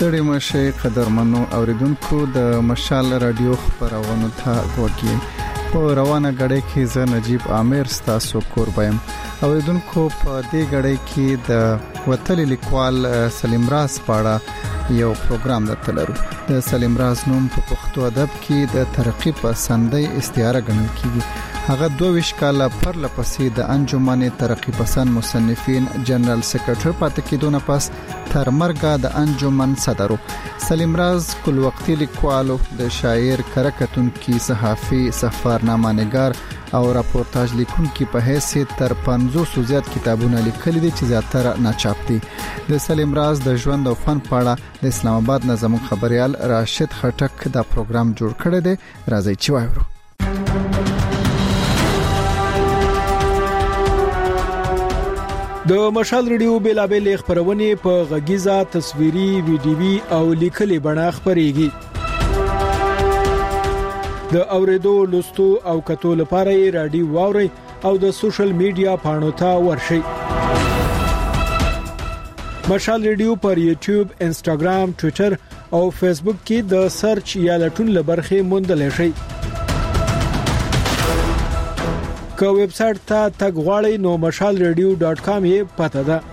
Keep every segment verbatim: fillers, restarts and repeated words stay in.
ستړي مشه قدرمنو اوریدونکو د مشال رادیو خبرونه ته وګورئ. په روانه غړې کې ز نجیب عامر ستاسو قربایم. اوریدونکو په دې غړې کې د وتل لیکوال سلیم راز پاړه یو پروګرام درته لرو. د سلیم راز نوم په پښتو ادب کې د ترقی پسندۍ استعاره ګڼل کیږي. هغه دوه ویشت کاله پر لپسې د انجمن ترقی پسند مصنفین جنرال سیکریټری پاتې کېدونه پس تر مرګه د انجمن صدرو. سلیم راز کل وختي لیکوالو د شاعر کرکټونکي صحافي سفرنامه نگار او راپورتاج لیکونکي په حیثیت تر پنځوس زیات کتابونه لیکلي دي چې زیاتره ناچاپ دي. د سلیم راز د ژوند او فن په اړه د اسلام آباد نظم خبريال راشد خټک دا پروګرام جوړ کړی دی. راځي چې وایو. د مشال ریډیو بیلابل خبرونه په غږیزه تصویري ویډیوي او لیکلي بڼه خبريږي. د اوریدو لوستو او کتو لپاره رادیو واوري او د سوشل میډیا پاڼو ته ورشي. مشال ریډیو پر یوټیوب، انستګرام، ټوئیټر او فیسبوک کې د سرچ یا لټون لبرخه موندل شي. که ویب سټ ته تګ غواړئ نو مشال ریډیو ډاټ کام یې پته ده.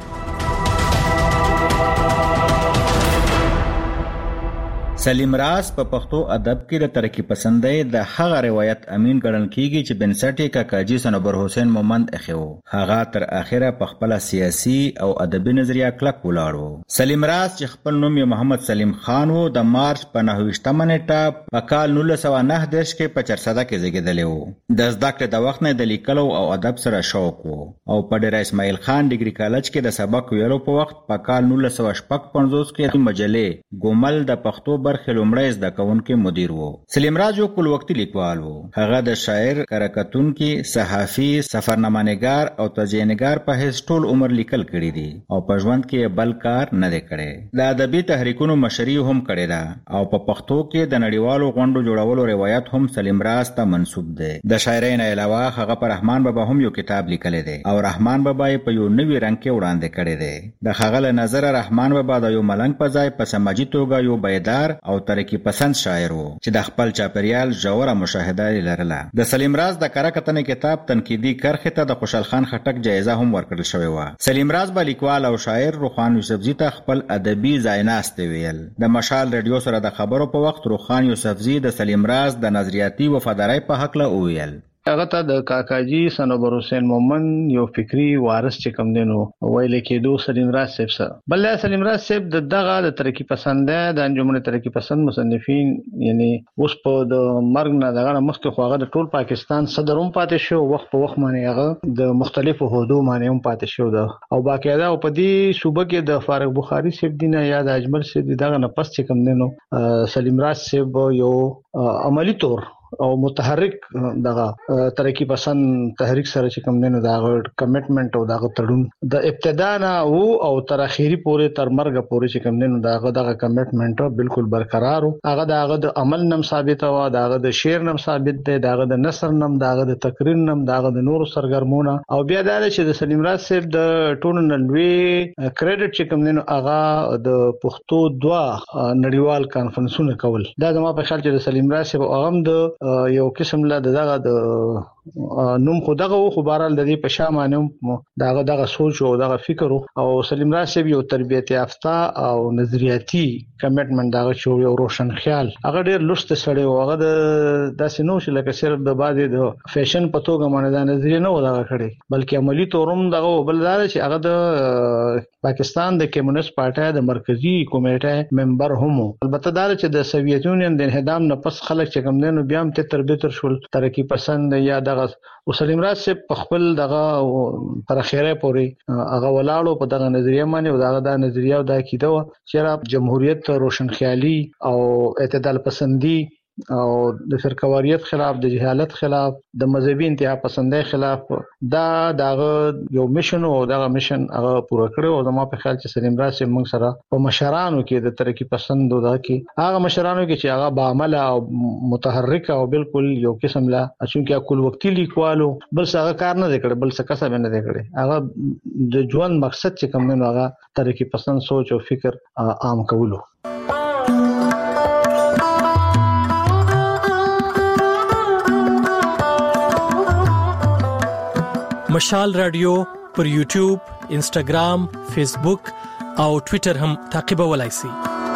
سلیم راز په پښتو ادب کې د ترقی پسندۍ د هغه روایت امین ګڼل کیږي چې بنسټي کاکاجي سنوبر حسین مومند اخیو. هغه تر اخره په خپل سیاسي او ادبي نظریه کلک ولاړو. سلیم راز چې خپل نوم یې محمد سلیم خان وو د مارچ په نهه ویشتمه نیټه په کال نولس سوه نهه دېرش کې په چرسده کې زیږیدلی وو. د زده کړې د وخت نه د لیکلو او ادب سره شوق وو او په ډیر اسماعیل خان ډیګري کالج کې د سبق ویلو په وخت په کال نولس سوه شپږ پنځوس کې مجلې ګومل د پښتو برخې لومړی زده کوونکی مدیر وو. سلیم راز یو کل وختي لیکوال وو. هغه د شاعر، کرکټونکي، صحافي، سفرنامه نگار او تجزیه نگار په هیڅ ټول عمر لیکل کړي دي او په ژوند کې بل کار نه دی کړی. د ادبي تحریکونو مشري هم کړې ده او په پښتو کې د نړیوالو غونډو جوړولو روایت هم سلیم راز ته منسوب دی. د شاعرۍ نه علاوه هغه پر رحمان بابا هم یو کتاب لیکلی دی او رحمان بابا یې په یو نوي رنګ کې وړاندې کړی دی. د هغه له نظره رحمان بابا د یو ملنګ په ځای په سماجي توګه یو بیدار او ترقی پسند شاعر وو چې د خپل چاپریال ژوره مشاهده لرله. د سلیم راز د کره کتنې کتاب تنقیدي کرښې ته د خوشحال خان خټک جایزه هم ورکړل شوې وه. سلیم راز به لیکوال او شاعر روخان یوسفزي ته خپل ادبي ځایناستې ویل. د مشال ریډیو سره د خبرو په وخت روخان یوسفزي د سلیم راز د نظریاتي وفادارۍ په هکله وویل. هغه ته د کاکاجي سنوبر حسین مومند یو فکری وارث چې کوم دینو ویل کېدو سلیم راز صاحب سره. بل سلیم راز صاحب د دغه د ترقی پسند د انجمن ترقی پسند مصنفین یعنی اوس په د مرګ نه دغه مخکې خو هغه د ټول پاکستان صدر هم پاتې شو. وخت په وخت باندې هغه د مختلفو عہدو باندې هم پاتې شو ده او باقاعده په دې صوبه کې د فارغ بخاری صاحب دینه یا د اجمل صاحب دغه نه پس چې کوم دینو سلیم راز صاحب یو عملی طور او متحرک دغه ترقی پسند تحریک سره چې کوم دینو دغه کمټمنټ او دغه تړون د ابتدا نه او او تر اخیری پورې تر مرګ پورې چې کوم دینو دغه دغه کمټمنټ بالکل برقرار او هغه دغه د عمل نم ثابت او دغه د شعر نم ثابت دی، دغه د نثر نم، دغه د تقریر نم، دغه د نور سرګرمونه او بیا دا چې د سلیم راز صاحب د ټول نلوي کریډټ چې کوم دینو هغه د پښتو دوا نړیوال کانفرنسونه کول. دا زما په خیال چې د سلیم راز صاحب هغه د یو قسم له دغه د نوم خو دغه خو بهرال د دې په شامانه دغه دغه سوچ او دغه فکر او سلیم راز صاحب یو تربیت یافته او نظریاتي کمټمنټ دغه شو یو روشن خیال. هغه ډیر لست سره او هغه د داسې نو چې لکه صرف د باندې د فیشن په توګه باندې د نظریه نه ودغه کړي بلکې عملی تورم دغه بلدار چې هغه د پاکستان د کمیونست پارټي د مرکزی کمیټې ممبر هم. البته دا چې د سوویت یونین د انهدام نه پس خلک چې کوم دینو بیا هم تر به شول ترقی پسند یا دغه او سلیم راز صاحب په خپل دغه پر خیره پوري هغه ولاړو په دغه نظریه باندې او دغه د نظریه او د عقیده چې جمهوریت روشن خیالي او اعتدال پسندي او د فرقواریت خلاف، د جهالت خلاف، د مذهبي انتها پسندۍ خلاف دا دغه یو میشن او دغه میشن هغه پوره کړو. او زما په خیال چې سلیم راز صاحب موږ سره په مشرانو کې د ترقی پسند او دغه کې هغه مشرانو کې چې هغه با عمل او متحرک او بالکل یو قسم لا چې کول وختي لیکوالو بل څه کار نه کړي بل څه کسب نه کړي. هغه د ژوند مقصد چې کوم نه هغه ترقی پسند سوچ او فکر عام کولو. مشال رادیو پر یوټیوب، انسټاګرام، فیسبوک او ټوئیټر هم تعقیبولای شئ.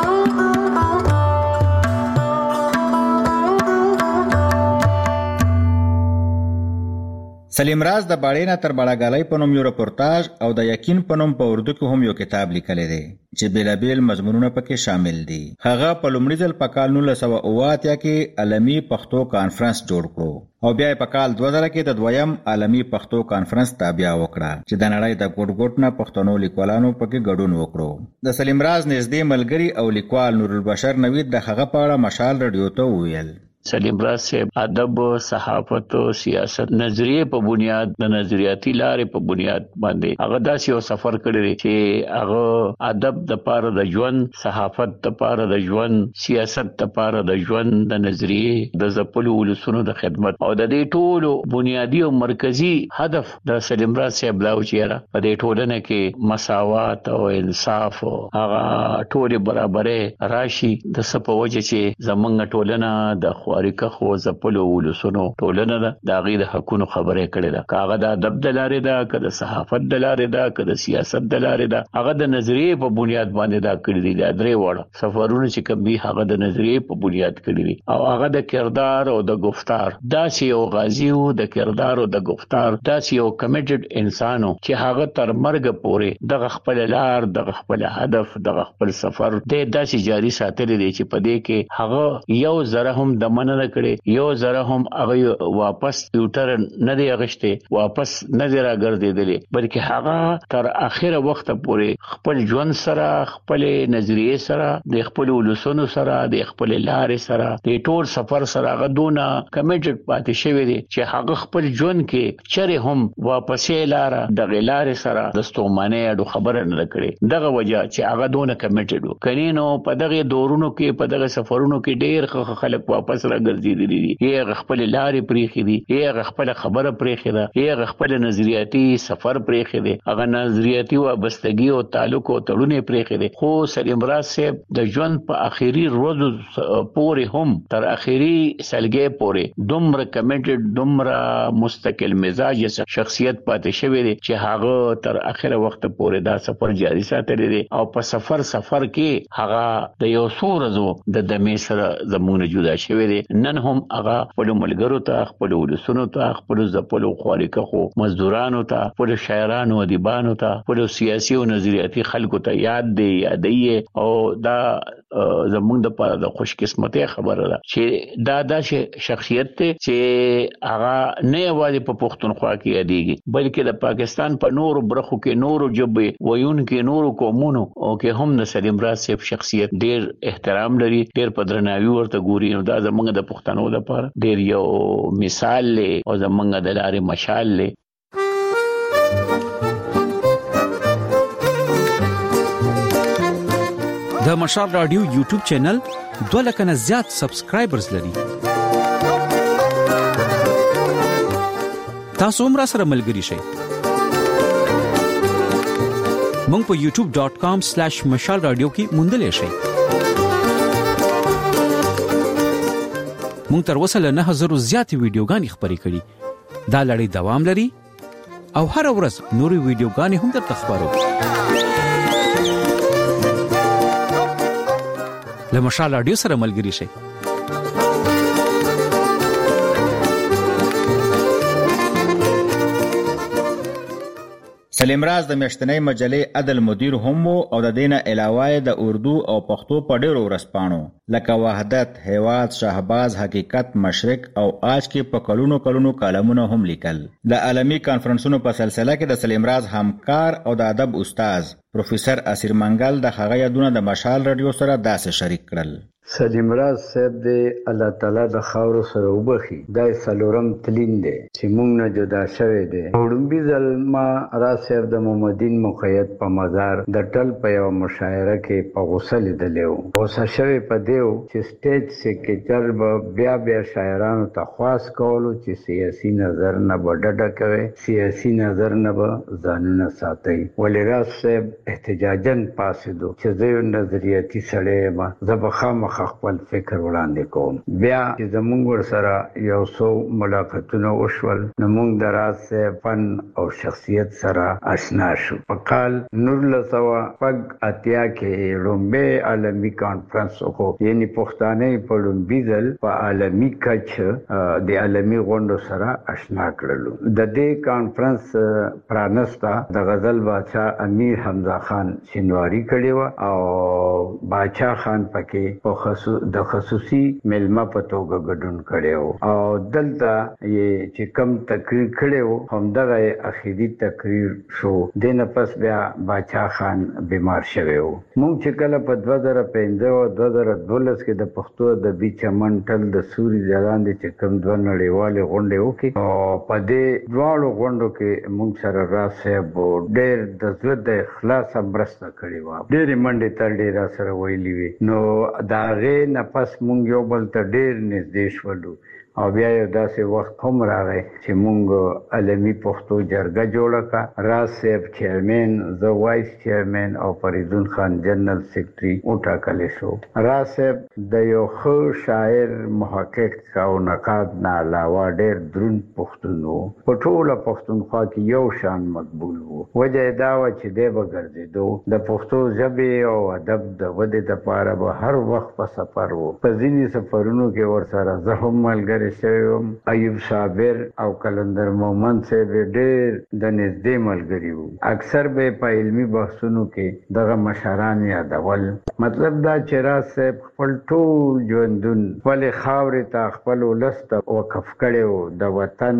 سلیم راز د باړینا تر باړاګالۍ په نوم یو رپورتاژ او د یقین په نوم په اردو کې هم یو کتاب لیکلی دی چې بیلابیل مضمونونه پکې شامل دي. هغه په لومړي ځل په کال نولس سوه اوه اتیا کې عالمي پښتو کانفرنس جوړ کړو او بیا په کال دوه زره کې د دویم عالمي پښتو کانفرنس تابع وکړه چې د نړۍ د ګوټ ګوټ نه پښتنو لیکوالانو پکې ګډون وکړو. د سلیم راز نږدې ملګری او لیکوال نور البشر نوید د هغه په اړه مشال رادیو ته وویل. سلیم راز صاحب ادب، صحافت او سیاست نظریه په بنیاد د نظریاتي لارې په بنیاد باندې هغه داسې یو سفر کړی چې هغه ادب د پاره د ژوند، صحافت د پاره د ژوند، سیاست د پاره د ژوند، د نظریه د ځپلو ولسونو د خدمت او د دې ټولو بنیادی او مرکزی هدف د سلیم راز صاحب دا و چې په دې ټولنه کې مساوات او انصاف او هغه ټول برابرۍ راشي د سپه وجه چې زمونږ ټولنه د اړیکه خو ځپلو ولسونو ټولنه ده د هغې د حقونو خبرې کړې ده، که هغه د ادب د لارې ده، که د صحافت د لارې ده، که د سیاست د لارې ده، هغه د نظریې په بنیاد باندې دا کړي دي. دا درې واړه سفرونه چې کوم دي هغه د نظریې په بنیاد کړي دي او هغه د کردار او د گفتار داسې یو غازی و، د کردار او د گفتار داسې یو کمیټډ انسانو چې هغه تر مرګ پورې دغه خپل لار، دغه خپل هدف، دغه خپل سفر د داسې جاری ساتلی دی چې په دې کې هغه یو ذره هم د نه کړي، یو ذره هم هغه واپس یوټر نه دی غشته، واپس نه دی راګرځیدلی، بلکې هغه تر اخره وخت پورې خپل ژوند سره، خپل نظریه سره، د خپل ولسونو سره، د خپل لارې سره، د ټول سفر سره هغه دونه کمیټډ پاتې شوی دی چې هغه خپل ژوند کې چرې هم واپسې لاره د غلارې سره د ستومانه اډو خبره نه کړي. دغه وجہ چې هغه دونه کمیټډ و کني نو په دغه دورونو کې، په دغه سفرونو کې ډېر خلک واپس ګرځیدلی دي، یې خپل لارې پریخي دي، یې خپل خبره پریخي ده، یې خپل نظریاتي سفر پریخي دي، هغه نظریاتي وابستګي او تعلق او تړونه پریخي دي. خو سلیم راز صاحب د ژوند په اخیری ورځو پورې هم تر اخیری سلګي پورې دومره کمیټډ، دومره مستقل مزاج شخصیت پاتې شوی دی چې هغه تر اخره وخت پورې دا سفر جاری ساتلی دی او په سفر سفر کې هغه د یو څو ورځو د دمې سره زمونه جدا شوی دی. نن هم هغه خپل ملګرو ته، خپل ولسونو ته، خپل ځپلو خواریکخو مزدورانو ته، خپل شاعرانو، ادیبانو ته، خپل سیاسي او نظریاتي خلکو ته یاد دی، یادې او دا زمونږ د پاره د خوش قسمتۍ خبره ده چې دا داسې شخصیت دی چې هغه نه یوازې په پښتونخوا کې یادېږي بلکې د پاکستان په نورو برخو کې، نورو ژبې ویونکو، نورو قومونو او کې هم د سلیم راز صاحب شخصیت ډېر احترام لري، ډېر په درناوي ورته ګوري. نو دا زمونږ د پښتنو لپاره ډېر یو مثال دی او زمونږ د لارې مشال دی. د مشال رادیو یوټیوب چینل دوه لکه نه زیات سبسکرایبرز لري. تاسو هم را سره ملګري شئ. مونږ په یوټیوب ډاٹ کام سلیش مشال رادیو کې موندلی شئ. مونږ تر اوسه له نه هزارو زیاتې ویډیوګانې خپرې کړي. دا لړۍ دوام لري او هر ورځ نورې ویډیوګانې هم درته خپروو. له مشال رادیو سره ملګري شئ. سلیم راز د میاشتنۍ مجلې عدل مدیر هم او د دینه علاوه د اردو او پښتو په ډیرو ورسپانو لکه وحدت، هیواد، شهباز، حقیقت، مشرق او آج کې په کلونو کلونو کالمونه هم لیکل. د عالمي کانفرنسونو په سلسله کې د سلیم راز همکار او د ادب استاد پروفیسر اسیر منګل د هغه یادونه د مشال رادیو سره داسې شریک کړل. سلیم راز صاحب دی الله تعالی د خاور سره وبخي، دا سلورم تلین دی چې مونږ نه جدا شوی دی. وړومبي ځل ما راز صاحب د محمدین مقید په مزار د ټل په یو مشاعره کې په غوسه لیدلی و. غوسه شوی په دیو چې سټیج سیکریټر به بیا بیا شاعرانو ته خواست کولو چې سیاسي نظر نه به ډډه کوي، سیاسي نظر نه به ځانونه ساتي. ولې راز صاحب احتجاجاً پاسېدو چې زه یو نظریاتي سړی یم، زه به خامخا مخ خپل فکر وړاندې کوم. بیا چې زمونږ ور سره یو څو ملاقاتونه وشول نو موږ د راز فن او شخصیت سره آشنا شو. په کال نولس سوه شپږ اتیا کې لومبه عالمي کانفرنس وکړو، یعنی پښتانه په لومبي ځل په عالمي کچ د عالمي غونډو سره آشنا کړلو. د دې کانفرنس پرانستا د غزل بادشاہ امیر حمزه خان شینواری کړی و او بادشاہ خان پکې په خصوص د خصوصي ملما په توګه ګډون کړی و او دلته یې چې کم تقریر کړی و همدغه اخیری تقریر شو. د نه پس بیا بادشاہ خان بیمار شوی و. موږ چې کله په دوه زره پنځه او دوه زره دولس کې د پښتو ادبي چمن ټل د سوري ځلاندې چې کم دوه نړیوالې غونډې وکړې او په دې دواړو غونډو کې موږ سره راز صاحب ډېر د زړه د اخلاص مرسته کړې وه. ډېرې منډې ترډې را سره ویلې وي. نو د هغې نه پس موږ یو بل ته ډېر نږدې شولو او بیا یو داسې وخت هم راغی چې موږ عالمي پښتو جرګه جوړه کړه. راز صاحب چیرمین، زه وایس چیرمین او فریدون خان جنرال سیکرټري وټاکلی شو. راز صاحب د یو ښه شاعر، محقق او نقاد نه علاوه ډېر دروند پښتون و. په ټوله پښتونخوا کې یو شان مقبول و. وجه یې دا وه چې دی به ګرځېدو د پښتو ژبې او ادب د ودې دپاره به هر وخت په سفر و. په ځینې سفرونو کې ورسره زه هم ملګری شوم. ایوب صابر او کلندر مومند صاحب ډېر د نږدې ملګري وو. اکثر به په علمي بحثونو کې دغه مشران یادول. مطلب دا چې راز صاحب خپل ټول ژوندون خپلې خاورې ته، خپل ولس ته وقف کړی و. د وطن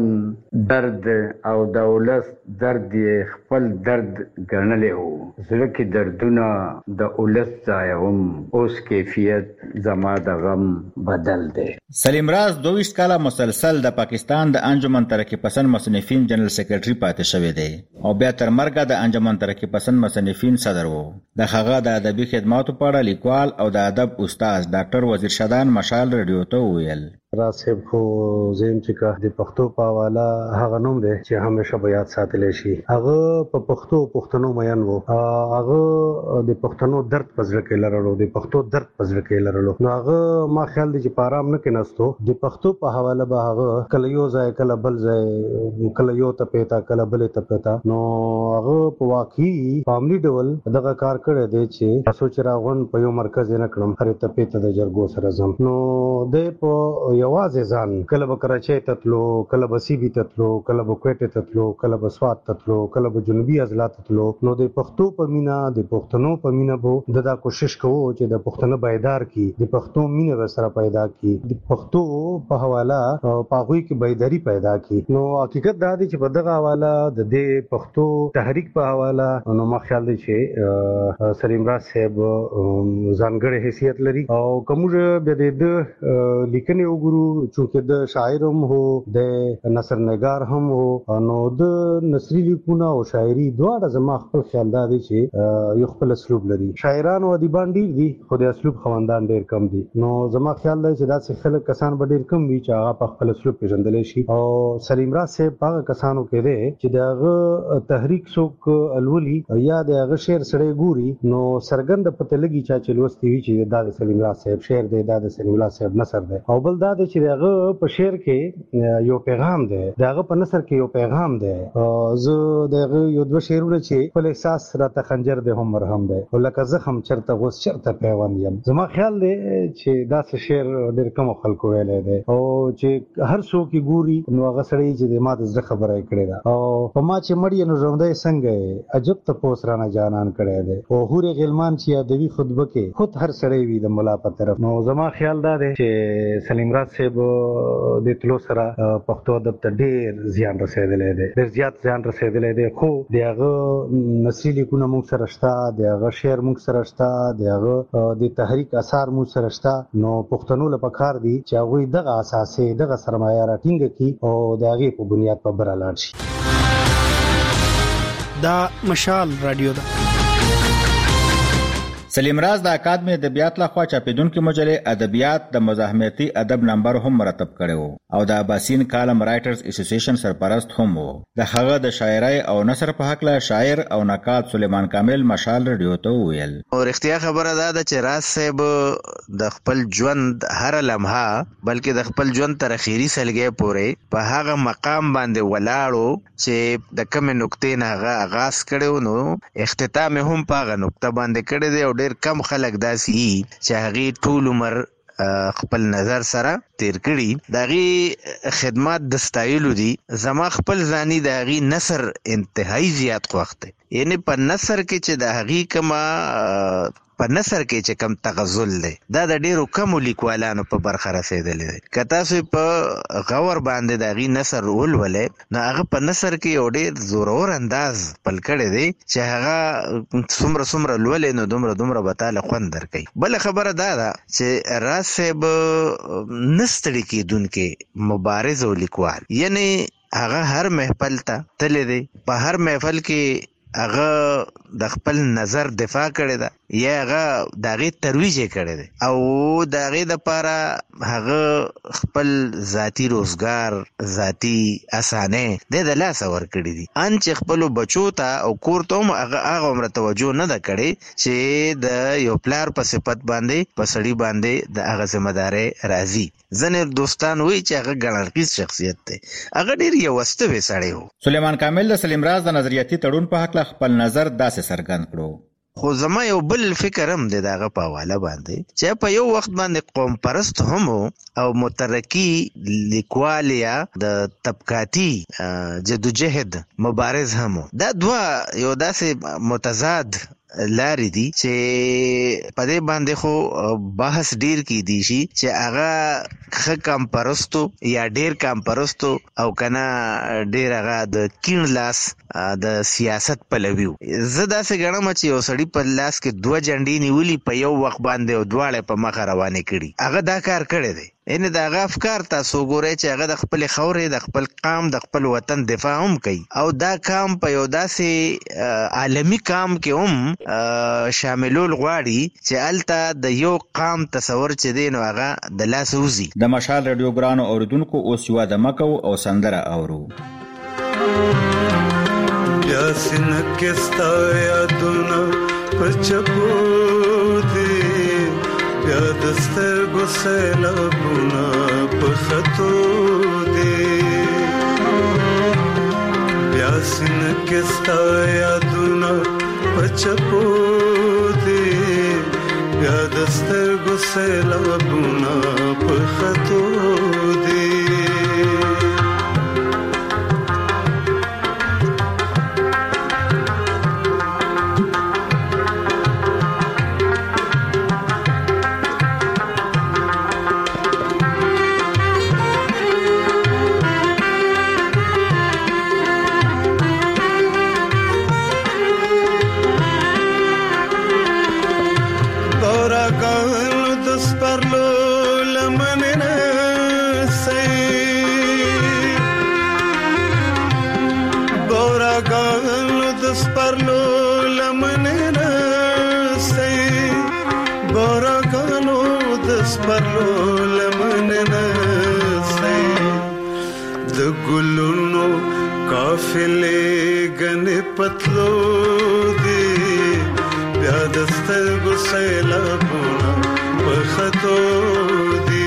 درد او د ولس درد یې خپل درد ګڼلی و. زړه کې دردونه د ولس ځایوم، اوس کیفیت زما د غم بدل دی. سلیم راز دوه کاله مسلسل د پاکستان د انجمن ترقی پسند مصنفین جنرال سیکرټري پاتې شوی دی او بیا تر مرګه د انجمن ترقی پسند مصنفین صدر وو. د هغه د ادبي خدماتو په اړه لیکوال او د ادب استاد ډاکټر وزیر شادان مشال رادیو ته وویل. راز صاحب خو زم چې کا د پښتو په حواله هغه نوم دی چې همیشه به یاد ساتل شي. هغه په پښتو پښتنو مین وو. هغه د پښتنو درد پزړه کې لرلو، د پښتو درد پزړه کې لرلو. نو هغه ما خیال دی چې په آرام نه کې نستو. د پښتو په حواله به هغه کله یو ځای کله بل ځای، کله یو ته پېتا کله بل ته پېتا. نو هغه په واقعي فاملی ډول دغه کار کړی دی چې تاسو چې راغون په یو مرکز نه کړم هر ته پېتا د جرګو سره زم. نو د په یوازې ځان کله به کراچۍ ته تلو، کله به سیبي ته تلو، کله به کویټې ته تلو، کله به سوات ته تلو، کله به جنوبي اضلاع ته تلو. نو د پښتو په مینا، د پښتنو په مینا به د دا کوشش کوو چې د پښتنو بیدار کی، د پښتو مینا سره پیدا کی، د پښتو په حواله په هغوی کې بیداری پیدا کی. نو حقیقت دا دی چې په دغه حواله د دې پښتو تحریک په حواله نو ما خیال دی چې سلیم راز صاحب ځانګړی حیثیت لري او کومه به د لیکنې وګورو چونکه د شاعر هم هو، د نثر نگار هم هو. نو د نثري لیکونه او شاعري دواړه زما خپل خیال دا دی چې یو خپل اسلوب لري. شاعران او ادیبان ډیر دي خو د اسلوب خواندان ډیر کم دي. نو زما خیال دی چې دا څه خلک کسان به ډیر کم وي چې هغه په خپل اسلوب پیژندل شي. او سلیم راز صاحب هغه کسانو کې دی چې دغه تحریک څوک الولي یا دغه شعر سره ګوري نو سرګند پته لګي چې لوستي وي چې دا د سلیم راز صاحب شعر دی، دا د سلیم راز صاحب نثر دی. او بل دا چې دغه په شعر کې یو پیغام دی، دغه په نثر کې یو پیغام دی. زه دغه یو دوه شعرونه چې خپل احساس راته خنجر دی هم مرهم دی او لکه زخم چرته غوس چرته پیوند یم. زما خیال دی چې دا څه شعر ډېر کم خلکو ویلی دی او چې هر څوک یې ګوري نو هغه سړی چې ما د زړه خبره یې کړې ده. او په ما چې مړ یې نو ژوندی څنګه یې عجب تپوس رانه جانان کړی دی. او هورې غلمان چې یادوي خطبه کې خود هر سړی وي د ملا په طرف. نو زما خیال دا دی چې سلیم راز صاحب د تلو سره پښتو ادب ته ډېر زیان رسېدلی دی، ډېر زیات زیان رسېدلی دی. خو د هغه نثري لیکونه موږ سره شته، د هغه شعر موږ سره شته، د هغه د تحریک اثار موږ سره شته. نو پښتنو له پکار دي چې هغوی دغه اساسې دغه سرمایه راټینګه کړي او د هغې په بنیاد په بره لاړ شي. دا مشال رادیو ده. سلیم راز د اکاډمي ادبیات لخوا چاپیدونکو مجلې ادبیات د مزاحمتي ادب نمبر هم مرتب کړو او د اباسین کالم رائټرز اسوسییشن سرپرست هم وو. د هغه د شاعرۍ او نثر په حق له شاعر او نقاد سلیمان کامل مشال رادیو ته ویل. اورختیا خبره ده چې راز صاحب د خپل ژوند هر لمحه بلکې د خپل ژوند تر اخیری سلګي پورې په هغه مقام باندې ولاړو چې د کوم نقطې نه هغه آغاز کړو نو اختتام هم په هغه نقطه باندې کړی دی او ډیر کم خلک داسي چې هغه ټول عمر خپل نظر سره تیر کړي. داغي خدمات د ستایلو دي. زما خپل ځاني داغي نثر انتهایی زیات خوښ دی. یعنی په نثر کې چې داغي کما په نثر کې چې کم تغزل دی دا د ډیرو کم لیکوالانو په برخه رسیدلی دی. که تاسو په غور باندې داغي نثر ولولئ نو هغه په نثر کې یو ډیر زورور انداز پل کړی دی چې هغه څومره څومره لولئ نو دومره دومره به تاله خوند درکوي. بله خبره دا ده چې راز صاحب نستړي کېدونکي مبارز او لیکوال، یعنی هغه هر محفل ته تللی دی، په هر محفل کې هغه د خپل نظر دفاع کړی ده یا هغه داغه ترویج کړی دی او داغه د پاره هغه خپل ذاتی روزګار ذاتی اسانه د لاس ور کړی دي. ان چې خپل بچو ته او کور ته هغه هغه عمر توجه نه ده کړی چې د یو پلار په صفت باندې په سړی باندې د هغه ذمہ داري راځي. ځنې دوستان وایي چې هغه ګڼلقیز شخصیت دی، هغه ډیر یو واستوي سړی وو. سلیمان کامل د سلیم راز د نظریاتي تړون په حق خپل نظر داسې څرګند کړو. خو زما یو بل فکر هم دی داغه په حواله باندې چې په یو وخت باندې قوم پرست هم او مترقی لیکوال یا د طبقاتی جدوجہد مبارز هم. دا دوا یو داسې متضاد لاري دي چې په دې باندې خو بحث ډیر کی دي شي چې هغه خ کم پرستو یا ډیر کم پرستو او کنه ډیر هغه د کین لاس د سیاست پلویو. زه داسې غواړم چې یو سړی په لاس کې دوه جنډې نیولي په یو وخت باندې او دواړه په مخ روانې کړي. هغه دا کار کړی دی. ان دا غ افکار تاسو ګورئ چې هغه د خپل خورې د خپل قام د خپل وطن دفاع هم کوي او دا کام په یو داسې عالمی کام کې هم شاملول غواړي چې الته د یو قام تصور چې دی نو هغه د لاس وزي. د مشال رادیو ګرانو اوریدونکو اوس یو د مکو او سندره اورو. یا سنکستا یادونه پچپو دی بیا دستر گسیلا بونا پخطو دی بیا سنکستا یادونا پچپو دی بیا دستر گسیلا بونا پخطو دی. काफिले गने पतलो दे बया दस्तर गुसैला बुना बखतो दे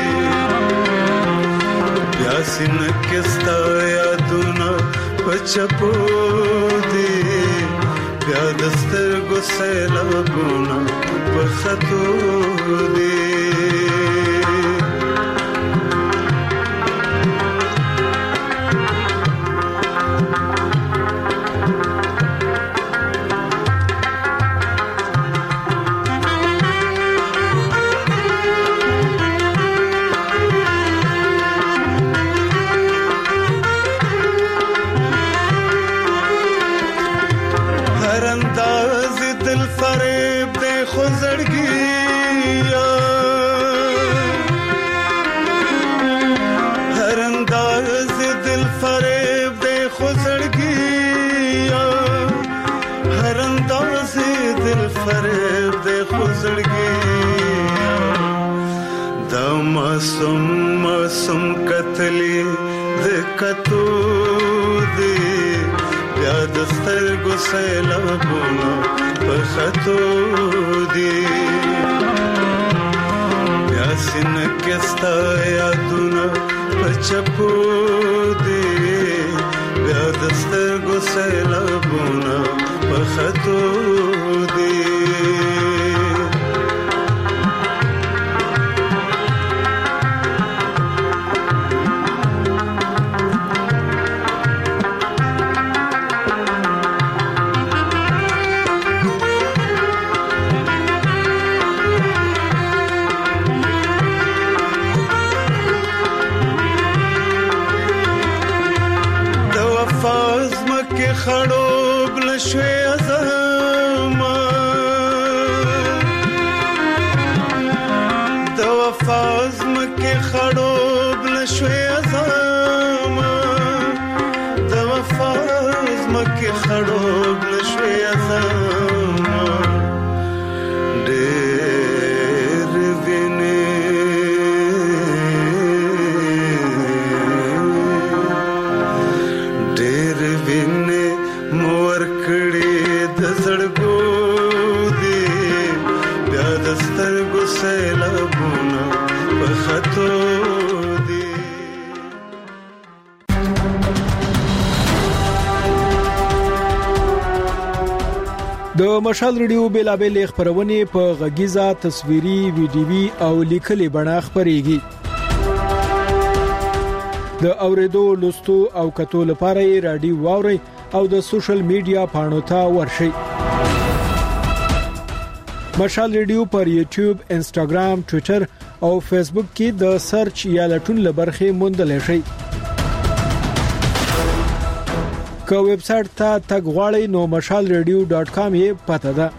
बया सिन किस्ता यादुना पचपो दे बया दस्तर गुसैला बुना बखतो दे. फरेब दे खुजड़गी معصوم معصوم کتلی د کتو دی بیا د سترګو سیلابونه په خطو دی بیا سینه کې ستا یادونه په چپو دی بیا د سترګو سیلابونه په خطو دی خړوب لشوي ازما د وفاز مکه خړوب لشوي ازما د وفاز مکه خړوب لشوي ازما ډېر ویني ډېر ویني مور کړي د زړګو دی بیا د سترګو سیلابونه په خطو دی د مشال ریډیو بیلابل خبرونه په غږیزه تصویري ویډیوي او لیکلي بڼه خبريږي د اوریدو لوستو او کتو لپاره رادیو واوري او د سوشل میډیا پاڼو ته ورشي مشال ریډیو پر یوټیوب انسټاګرام ټوئیټر او فیسبوک کې د سرچ یا لټون لبرخي موندل شي که ویب سټ ته تګ غواړئ نو مشال ریډیو ډاټ کام یې پته ده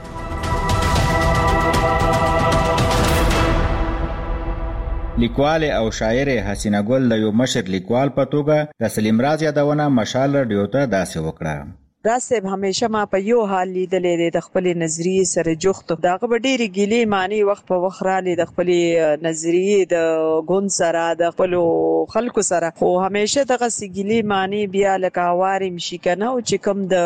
لیکوال او شاعر حسینه ګل د یو مشر لیکوال په توګه د سلیم راز یادونه مشال رادیو ته داسې وکړه راز صاحب همیشه ما په یو حال لیدلې د خپل نظریه سره جوخت دا غبډيري ګيلي معنی وخت په وخت را لید خپل نظریه د ګون سره د خپل خلکو سره خو همیشه دغه سګيلي معنی بیا لکاواري مشي کنه او چې کوم د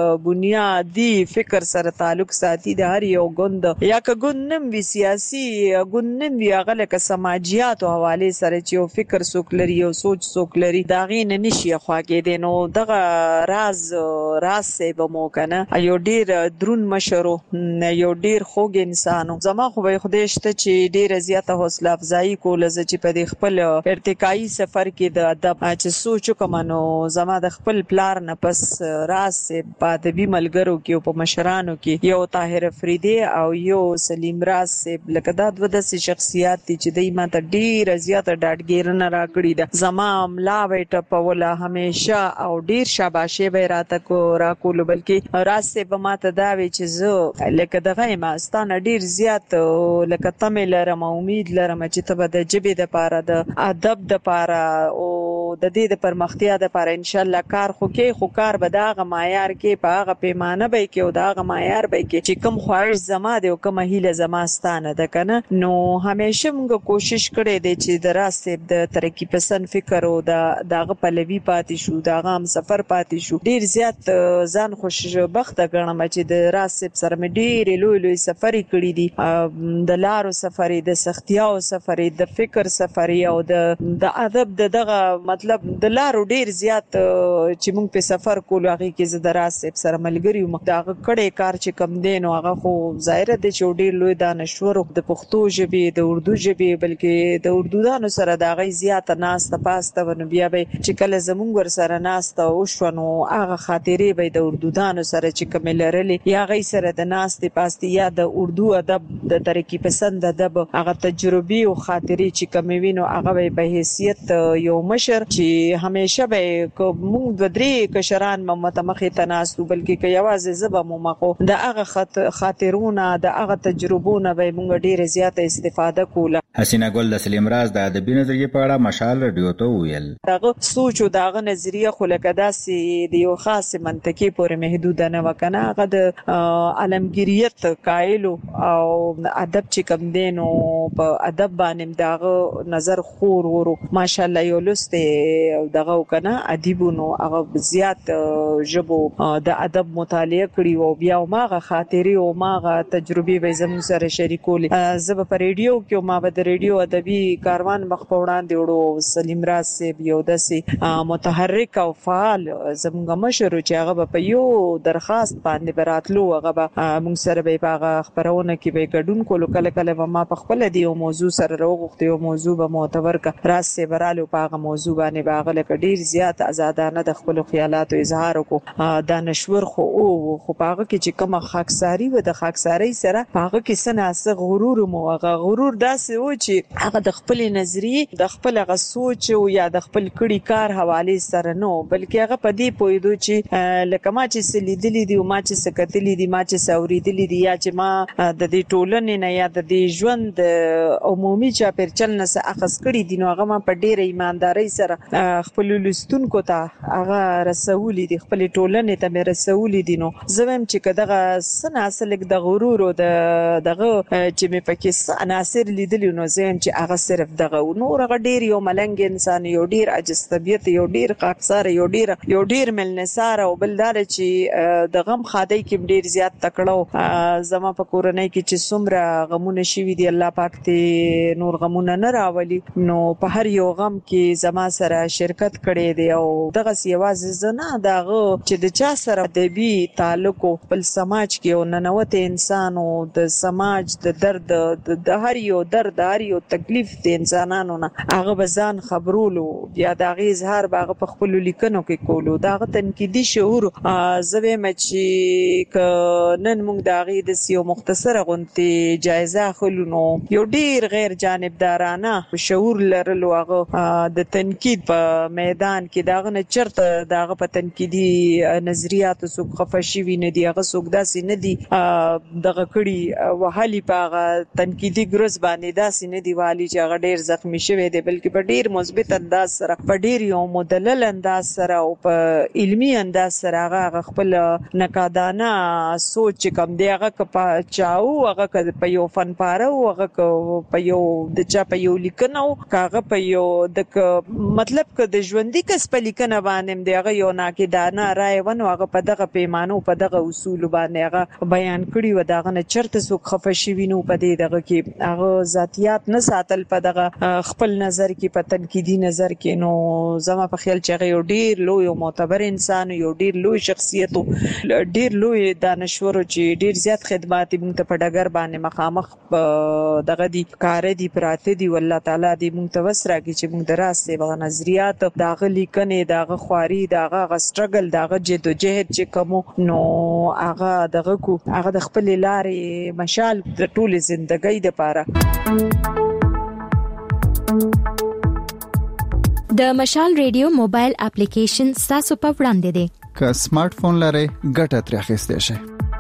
بنیادی فکر سره تعلق ساتي د هر یو ګوند یا که ګوندم وی سیاسي ګوندم وی غل ک سماجیات او حواله سره چې فکر سوکلري او سوچ سوکلري دا غین نشي خواګې دي نو دغه راز راز سه به مو کنه ایو ډیر درون مشرو یو ډیر خوږ انسانو زما خو به خدای شته چې ډیر زیاته حوصله افزایی کول ز چې په خپل ارتقایی سفر کې د ادب چې سوچ کومنو زما د خپل پلار نه پس راز سه پاتبي ملګرو کې په مشرانو کې یو طاهر افریدی او یو سلیم راز سه لکه دا د داسې شخصیت چې دای ما ته ډیر زیاته ډاډګیرنه راکړي ده زما ملا وټه په ولا همیشه او ډیر شاباشه به راته کو راکول بلکې راز سه به ماته دا وی چې زه لکه دغه ما ستانه ډیر زیات لکه تمه لرم امید لرم چې ته به د جبې د پاره د ادب د پاره او د دې د پرمختیا د پاره ان شاء الله کار خو کې خو کار به داغه معیار کې په هغه پیمانه به کې او داغه معیار به کې چې کم خواهش زما دی او کوم هیله زما ستانه ده کنه نو همیشه موږ کوشش کړې دي چې د راز سه د ترقی پسند فکر او د داغه پلوي پاتې شو داغه هم سفر پاتې شو ډیر زیات ځان خوشبخته ګڼم چې د راسب سره مې ډېر لوی لوی سفرې کړې دي د لارو سفرې د سختیاو سفرې د فکر سفرې او د د ادب د دغه مطلب د لارو ډېر زیات چې موږ په سفر کولو هغه کې زه د راسب سره ملګری وم دا کړه کار چې کم دین او هغه خو ظاهر دي چې ډېر لوی دانشور د پښتو ژبې د اردو ژبې بلکې د اردو دانو سره دا غي زیات ناسته پاسته ونو بیا به چې کله زمونږ ور سره ناسته او شونو هغه خاطرې به د اردو دانو سره چې کوم لرلې یا غي سره د ناستې پاستې یا د اردو ادب د ترقی پسند ادب هغه تجربي او خاطرې چې کوم وینو هغه به حیثیت یو مشر چې همیشه به موږ د درې کشران متمخې تناسو بلکې که یوازې زبا مو مخو د هغه خاطرونه د هغه تجربونه به موږ ډیره زیاته استفاده کوله حسینه ګل د سلیم راز د ادبي نظریه په اړه مشال رادیو ته ویل. دغه سوچ او دغه نظریه خو لکه داسې د یو خاص منطقي پورې محدود نه وکنه. هغه د عالمگیریت قائل او ادب چې کم دینو په ادب باندې دغه نظر خور ورو ماشاءالله یو لسته دغه وکنه ادیبونو هغه زیات ژبو د ادب مطالعه کړی او بیا ماغه خاطري او ماغه تجربه به زموږ سره شریکول. زب په ریډیو کې ما به ریډیو ادبي کاروان مخ په وړاندې وړو. سلیم راز صاحب یو داسې متحرک او فعال زموږ مشر چې هغه په یو درخواست باندې براتلو هغه موږ سره به په خبرونه کې به ګډون کولو. کله کله ما په خپل دی یو موضوع سره راغوښته یو موضوع به معتبر کا راز صاحب برالو په هغه موضوع باندې باغله ډیر زیات آزادانه د خپل خیالات او اظهار کو دانشور خو او خو په هغه کې چې کوم خاکساری و د خاکساری سره په هغه کې سناسه غرور مو هغه غرور داسې و چې هغه د خپل نظریه د خپل غ سوچ او یا د خپل کړي کار حواله سره نو بلکې هغه په دې پویدو چې لکه ما چې سلیدلې دي او ما چې سکتلې دي ما چې سوريدلې دي یا چې ما د دې ټولنې نه یا د دې ژوند عمومي چا پرچل نه اخص کړي دي نو هغه ما په ډېر ایمانداري سره خپل لستونکو ته هغه رسولې دي خپل ټولنې ته مې رسولې دي. نو زویم چې دغه سن اصل د غرور او د دغه چې مې پکې عناصر لیدلی نو زم چې هغه صرف دغه نور هغه ډیر یو ملنګ انسان یو ډیر عجز طبيعت یو ډیر خاکسار یو ډیر یو ډیر ملنسار او بلدار چې د غم خادای کې ډیر زیات تکړه زما په کورنۍ کې چې څومره غمونه شوي دي الله پاک ته نور غمونه نه راولي نو په هر یو غم کې زما سره شرکت کړي دي او دغه سیواز زنه دغه چې د چا سره د بي تعلق خپل سماج کې او ننوت انسان او د سماج د درد د هر یو درد هر یو تکلیف د انسانانو نه هغه بزان خبرولو یا د هغه اظهار باغ په خپل لیکنو کې کولو دغه تنقیدي شعور زوی مچ ک نن موږ د هغه د سیو مختصره غونتی جایزه خلونو یو ډیر غیر جانبدارانه شعور لرلو هغه د تنقید په میدان کې دغه نه چرته دغه په تنقیدي نظریات سو خفشي ویني دی هغه سوګ داسې نه دی دغه کړي وهالي په تنقیدي ګروز باندې داسې نه دی والی چې هغه ډیر زخمی شوی دی بلکې په ډیر مثبت انداز سره په ډیر یو مدلل انداز سره او په علمی انداز سره هغه خپل نقادانه سوچ کم دی هغه په چاو هغه په یو فن پاره او هغه په یو د چا په یو لیکنو هغه په یو د مطلب ک د ژوندۍ کس په لیکنه باندې دی هغه یو ناقدانه رائے ونه هغه په دغه پیمانو په دغه اصول باندې هغه بیان کړی و دغه نه چرته سو خفشي وینو په دې دغه کې هغه ذاتيات نه ساتل په دغه خپل نظر کې په تنقیدي نظر کې نو زما په خیال چې یو ډیر لوی او معتبر انسان یو ډیر لوی شخصیت ډیر لوی دانشور چې ډیر زیات خدمات موږ ته په ډګر باندې مخامخ دغه دي کار دي پراته دي والله تعالی دې موږ ته وسره کې چې موږ دراسته به نظریات دغه لیکنې دغه خواري دغه غسترګل دغه جدوجہد چې کوم نو هغه دغه کو هغه د خپل لارې مشال د ټول ژوندۍ د پاره. د مشال ریډیو موبایل اپلیکیشن تاسو په وړاندې دی که سمارټ فون لرئ ګټه ترې اخیستئ شئ.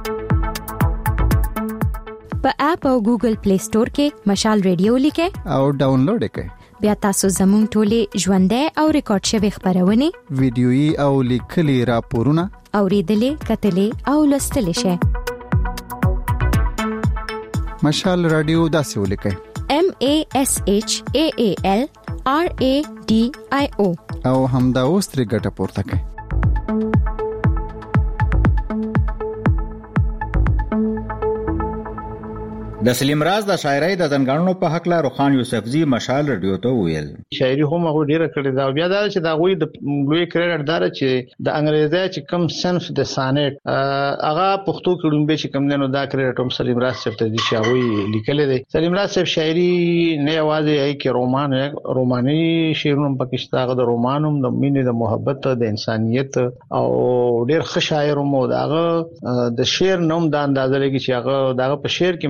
په اپ او ګوګل پلی سٹور کې مشال ریډیو لیکئ او ډاونلوډ کړئ. بیا تاسو زموږ ټولې ژوندۍ او ریکارډ شوی خبرونه ویډیويي او لیکلي راپورونه اوریدلې کتلې او لوستلې شئ. مشال رادیو داسې ولیکئ M A S H A A L R A D I O او همدا اوس ترې ګټه پورته کړئ. د سلیم راز د شاعرۍ د ځنګړنو په حق لا روخان یوسفزي مشال رادیو ته ویل شاعري هم هغه ډیره کړې دا بیا دا چې دا غوي د لوی کریډټ دار چې د انګریزي چې کم صنف د سانټ هغه پښتو کې لومبه چې کم نه دا کریډټ هم سلیم راز صاحب ته دي چې هغه لیکل دي. سلیم راز صاحب شاعري نه یوازې هي کې رومان روماني شعرونه پکشته هغه د رومانوم د مینې د محبت د انسانيت او ډیر ښه شاعر مو داغه د شعر نوم د اندازې کې چې هغه داغه په شعر کې چې کم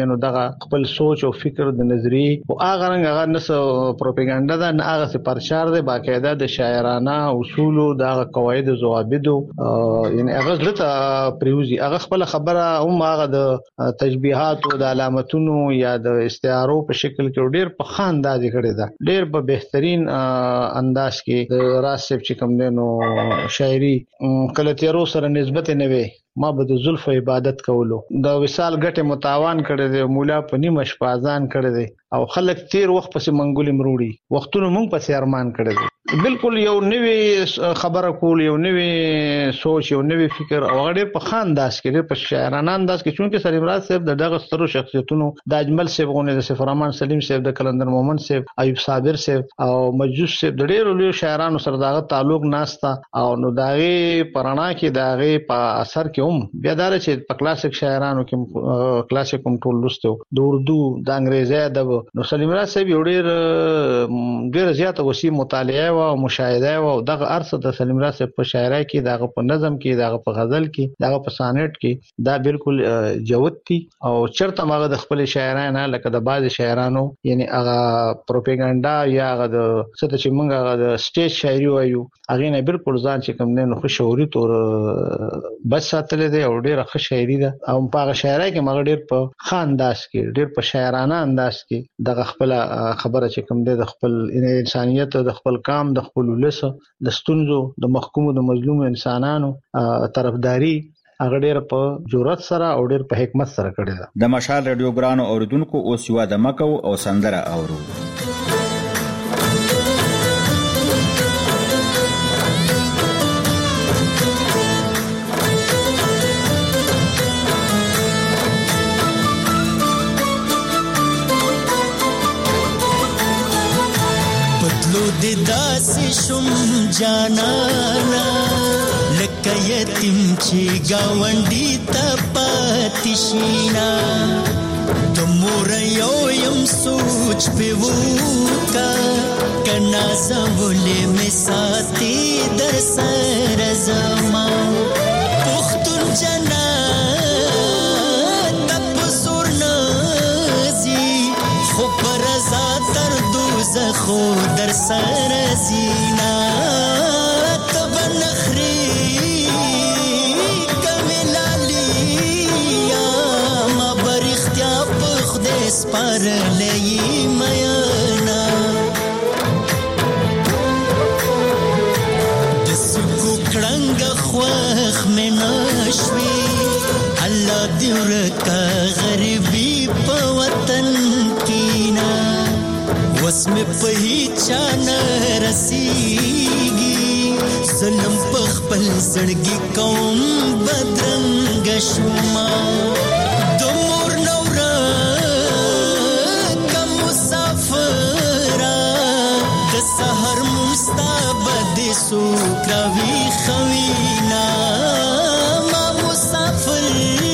دی نو دغه خپل سوچ او فکر د نظریه او هغه رنګ هغه نس پروپاګاندا ده نه هغه پرچار دی باقاعده د شاعرانه اصول د قواعد او ضوابط یعنی هغه لته پریوزي هغه خپل خبره هم هغه د تشبيهات او د علامتونو یا د استعارو په شکل کې ډېر په خان انداز کړی دا ډېر په بهترین انداز کې د راسب چې کوم دینو شاعري کله تیرو سره نسبت نه وي ما به د زلف عبادت کولو د وصال ګټه متاوان کړی دی مولا په نیمه شپازان کړی دی او خلک تیر وخت پسې منګولې مروړي وختونه مونږ پسې ارمان کړی دی بالکل یو نوې خبره کول یو نوې سوچ یو نوې فکر او غړي په خان انداز کې په شاعرانه انداز کې چونکه سلیم راز صاحب د دغه سترو شخصیتونو د اجمل صاحب غونه د سفرمان سلیم صاحب د کلندر مومن صاحب ایوب صابر صاحب او مجوس صاحب د ډېرو لوی شاعرانو سره دغه تعلق ناستا او نو دغه پرانا کې دغه په اثر کې هم بیا دار چې په کلاسیک شاعرانو کې کلاسیک هم ټول لوستو د اردو د انګریزي ادب نو سلیم راز صاحب یو ډېر ډېر زیاته وسیع مطالعه او مشاهده او دغه ارث د سلیم راز صاحب په شاعرۍ کې دغه په نظم کې دغه په غزل کې دغه په سانټ کې دا بالکل جوت دي او چرته ماغه د خپل شاعرانه لکه د بعض شاعرانو یعنی هغه پروپاګاندا یا هغه د څه چې موږ هغه د سټیج شاعري وایو هغه نه بالکل ځان چې کوم نه خو شعوري تور بس ساتل دي او ډېر ښه شاعري ده او په هغه شاعرۍ کې مګ ډېر په خان انداز کې ډېر په شاعرانه انداز کې دغه خپل خبره چې کوم دی د خپل انسانيت د خپل کام د خپل ولس د ستونزو د محکوم د مظلوم انسانانو طرفداري هغه ډېر په جرأت سره او ډېر په حکمت سره کړی ده د مشال رادیو ګرانو اوریدونکو اوس یو د مکو او سندره اورو داسې شم جانانا لکه یتیم چې گاونډي ته پاتې شینا د مور یو یم سوچ په وکا کنا زولې می ساتي در سر زما پختون جنا خو در سر زینا تب نخری کملالی یا ما بر اختیار پخد اسپر لی میانا دسکو کرنگ خواخ میں نشوی اللہ دیورکا غریبی پا وطن کینا وسم په هیچا نه رسیږي ظلم په خپل زړګي کوم بدرنګ شوما د مور نور کم مسافر د سحر مستبد سو کراوي خوینا ما مسافر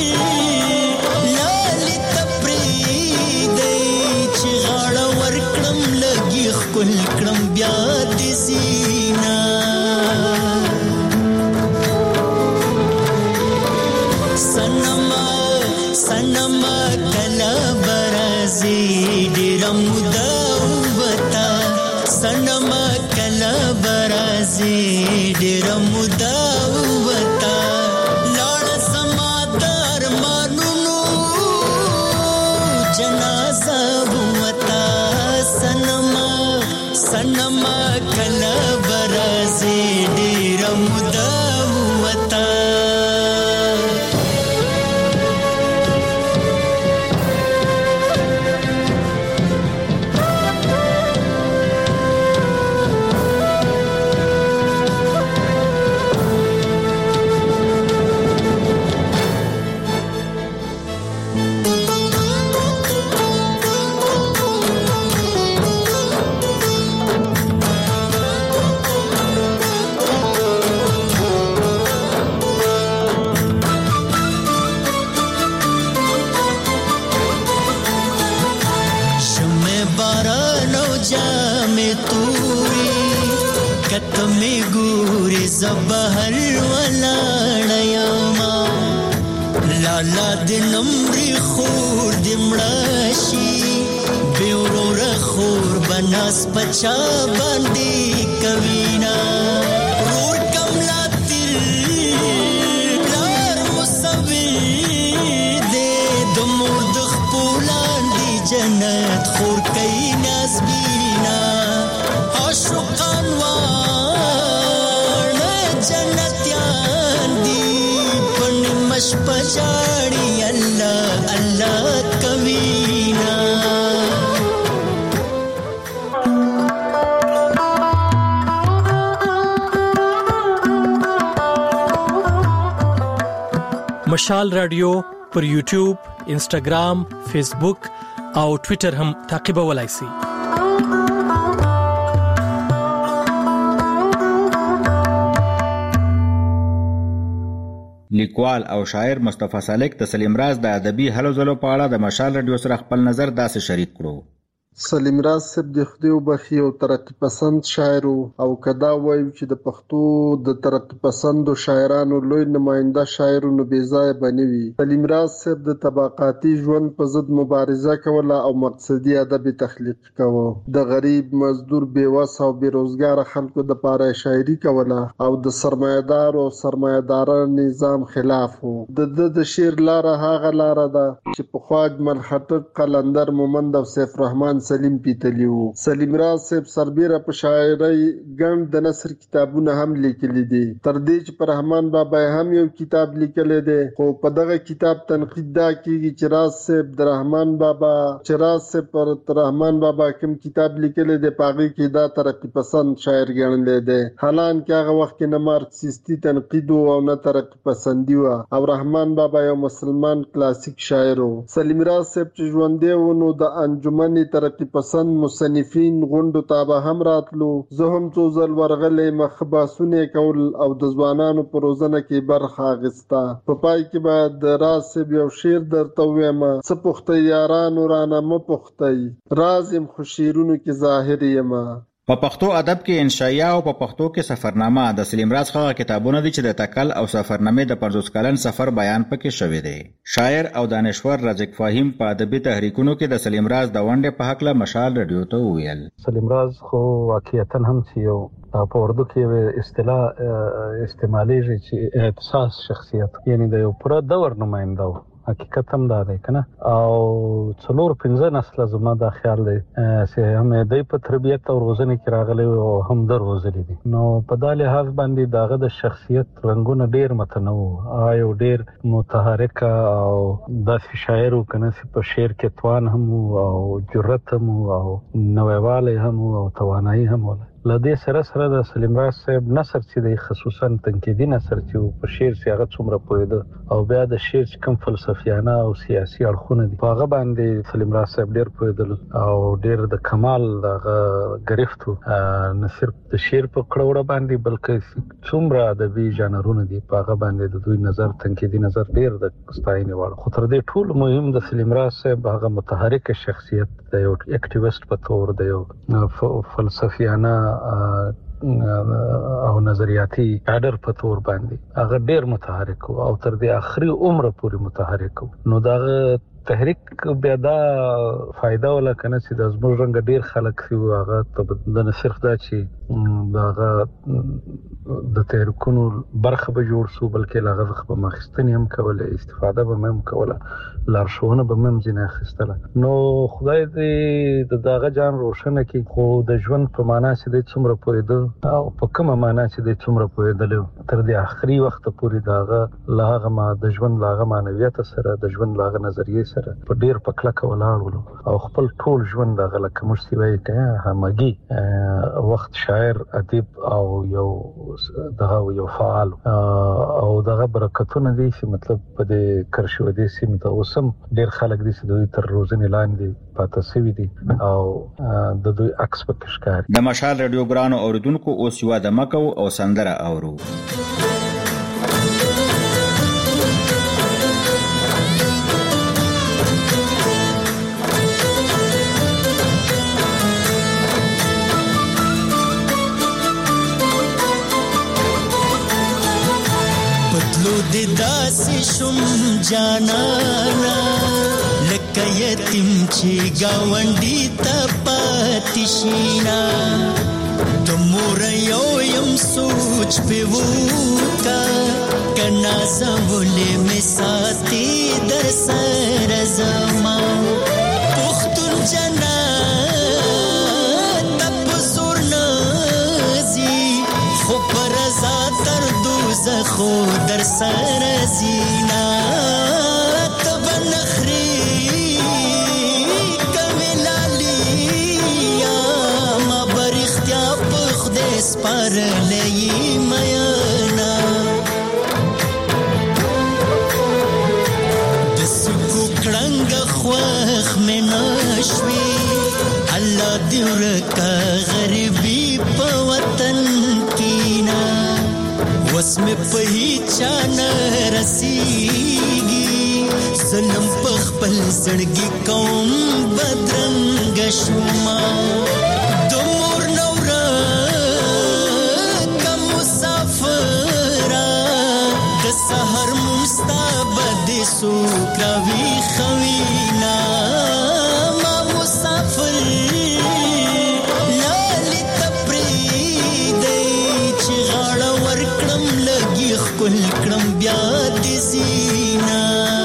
کل کرم بیا د سینا سنما سنما کلا برازي ډیر مودا وتا سنما کلا برازي ډیر مودا وتا لاړ سما در مانونو جنازه وتا سنما سنما کلا برازي ډیر مودا وتا کتمی ګوري زبهر ولاړ یما لا والا د نمرې خور د مړشي بیورور خور بناس بچا باندې کوینا رور کملا تل لار مسوي دې د مور د خپلان دی جنت خور کوي نسبینا عاشقان وا پچاڑی اللہ اللہ کمینا مشال رادیو پر یوټیوب، انسټاګرام، فیسبوک او ټوئیټر هم تعقیبولای شئ. لیکوال او شاعر مصطفی سالک د سلیم راز د ادبي هلو ځلو په اړه د مشال رادیو سره خپل نظر داسې شریک کړو. سلیم راز صاحب د خدای وبخي او ترقی پسند شاعر او کدا وایو چې د پښتو د ترقی پسند شاعرانو لوی نماینده شاعرونو بې ځای بنوي. سلیم راز صاحب د طبقاتي ژوند په ضد مبارزه کوله او مقصدي ادب تخلیق کوه. د غریب، مزدور، بیوس او بیروزګار خلکو د پاره شاعري کوله او د سرمایدار او سرمایدار نظام خلاف وو. د د شعر لاره هغه لاره ده چې په خواج ملخټک، قلندر مومند او سیف رحمان سلیم پیتلیو. سلیم راز صاحب سربیره په شاعرۍ ګڼ د نثر کتابونه هم لیکلي دي. تر دې چې پر رحمان بابا هم یو کتاب لیکلی دی، خو په دغه کتاب تنقید دا کیږي چې راز صاحب د رحمان بابا چې راز صاحب پر رحمان بابا کوم کتاب لیکلی دی په هغې کې دا ترقي پسند شاعر ګڼلی دی، حالانکه هغه وخت کې نه مارکسیستي تنقید او نه ترقي پسندي وه او رحمان بابا یو مسلمان کلاسیک شاعر و. سلیم راز صاحب چې ژوندی و نو د انجمن ترقي پسند مصنفین غونډو ته به هم راتلو. زه هم څو ځل ورغلی مخ بحثونه کول او د ځوانانو په روزنه کې برخه اخیسته. په پای کې به د راز صاحب یو شعر درته ووایم: څه پوښتئ یارانو رانه مه پوښتئ، راز یم خو شعرونو کې ظاهر یم. په پښتو ادب کې انشائیه او په پښتو کې سفرنامه د سلیم راز هغه کتابونه دي چې د تکل او سفرنامې د پنځوس کلن سفر بیان پکې شوی دی. شاعر او دانشور رزق فهیم په ادبي تحریکونو کې د سلیم راز د ونډې په هکله مشال رادیو ته وویل. سلیم راز خو واقعیتا هم چې یو په اردو کې اصطلاح استعمالیږي چې احساس شخصیت، یعنی د یو پوره دور نماینده و. حقیقت هم دا دی کنه، او څلور پنځه نسله زما دا خیال دی چې هم دی په تربیت او روزنه کې راغلی او هم در روزلی دي. نو په دا لحاظ باندې داغه د شخصیت رنگونه ډیر متنوع او ډیر متحرک او داسې شاعر کنه چې په شعر کې توان هم او جرأت هم او نویوالی هم او توانایي هم ولا. لدې سره سره د سلیم راز صاحب نثر چې دی خصوصا تنقیدي نثر چې په شعر چې هغه څومره پوهېده او بیا د شعر چې کوم فلسفیانه او سیاسي اړخونه دي په هغه باندې سلیم راز صاحب ډېر پوهېدل او ډېر د کمال دغه ګرفت و، نه صرف د شعر په کړوړه باندې بلکې څومره ادبي ژانرونه دي په هغه باندې د دوی نظر تنقیدي نظر ډېر د ستاینې وړ. خو تر دې ټولو مهم د سلیم راز صاحب هغه متحرک شخصیت د یو اکټیویسټ په تور د یو فلسفیانه او نظریاتي کادر په تور باندې هغه ډیر متحرک او تر دې اخري عمر پورې متحرک. نو دا تحریک بیا دا فائدہ ولا کنه چې د زموږ رنګ ډیر خلک سی هغه ته د صرف دا چې دا د تحریکونو برخه به جوړ سو، بلکې لاغه په مخستنی هم کوله، استفاده به هم کوله، لارښوونه به هم ځینې اخیستله. نو خدای دې د داغه جان روشنه کړي. خو د ژوند په معنا چې د څومره پوهېده او په کومه معنا چې د څومره پوهېدل تر دې اخري وخت پورې داغه لاغه ما د ژوند لاغه معنویت سره د ژوند لاغه نظریه سره په ډیر په کلکه ولاړ او خپل ټول ژوند دغه لکه موږ سی وایي ته همغږي وخت شاعر، ادیب او یو دغه یو فعال او دغه برکتونه دي چې مطلب په دې کرشو دې سیمه ته اوسم ډیر خلک دي چې دوی تر روزنې لاندې پاتې شوي دي او د دوی عکس پکې ښکاري. د مشال رادیو ګرانو اوریدونکو اوس یو د مکو او سندره اورو. دې داسې شم جانانا لکه یتیم چې گاونډي ته پاتې شینا د مور یو یم سوچ په وکا کنا زولې می ساتي در سر زما پختون جنات تپ زور نازي خو پر رضا تر دوزخ در سر زینا تب نخري کملالي ما برختیا پخ دې سپار لې میانا د سکو کړنګ خوخ مې نشوي الله دې ورکا غریبي په وطن کینا وسم په هیچا نه رسیږي ظلم په خپل زړګي کوم بدرنګ شوما د مور نور کم مسافر د سحر مستبد سوکوي خوینا ما مسافر لالی تپری دی چې غاړه ورکړم لګي خپل کړم بیا د زینا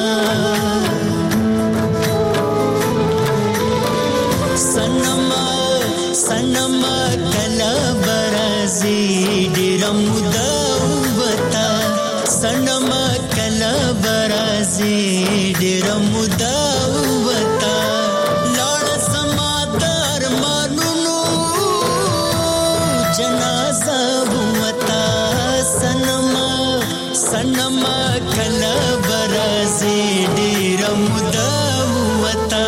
سنما سنما کلا برازي ډیر مودا وتا سنما کلا برازي ډیر مودا وتا لاړ سما در مانونو جنازه وتا سنما سنما کلا برازي ډیر مودا وتا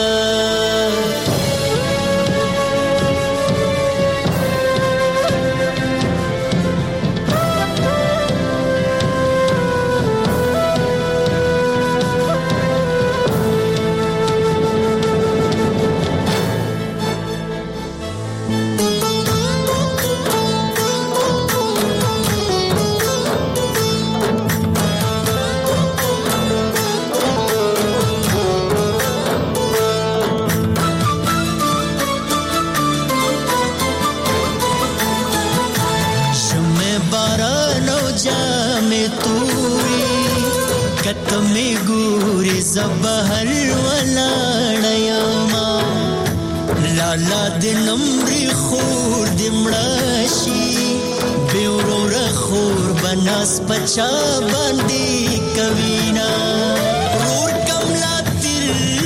کتمی ګوري زبهر ولاړیما لالا د نمرې خور د مړاشي بیورور خور بناس پچا باندې کوینا رور کملا تیر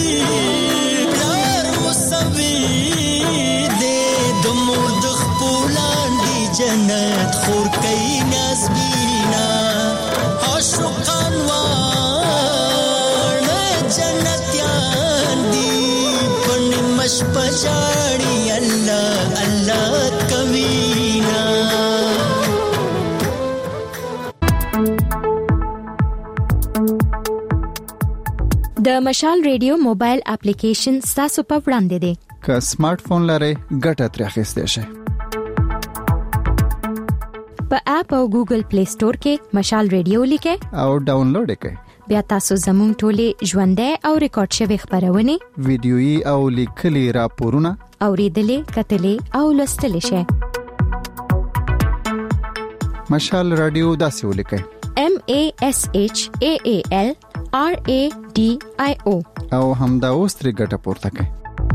لار مصویر دې د مور د خپلان دی جنت خور کوي نسبینا عاشقان مش پچاړي الله الله کوینا د مشال ریډیو موبایل اپلیکیشن تاسو په وړاندې دی که سمارټ فون لرئ ګټه ترې اخیستئ شئ په اپ او ګوګل پلی سٹور کې مشال ریډیو لیکئ او ډاونلوډ کړئ بیا تاسو زموږ ټولې ژوندۍ او ریکارډ شوی خبرونه ویډیويي او لیکلي راپورونه اوریدلې کتلې او لوستلې شئ مشال رادیو داسې ولیکئ M A S H A A L R A D I O او همدا اوس ترې ګټه پورته کړئ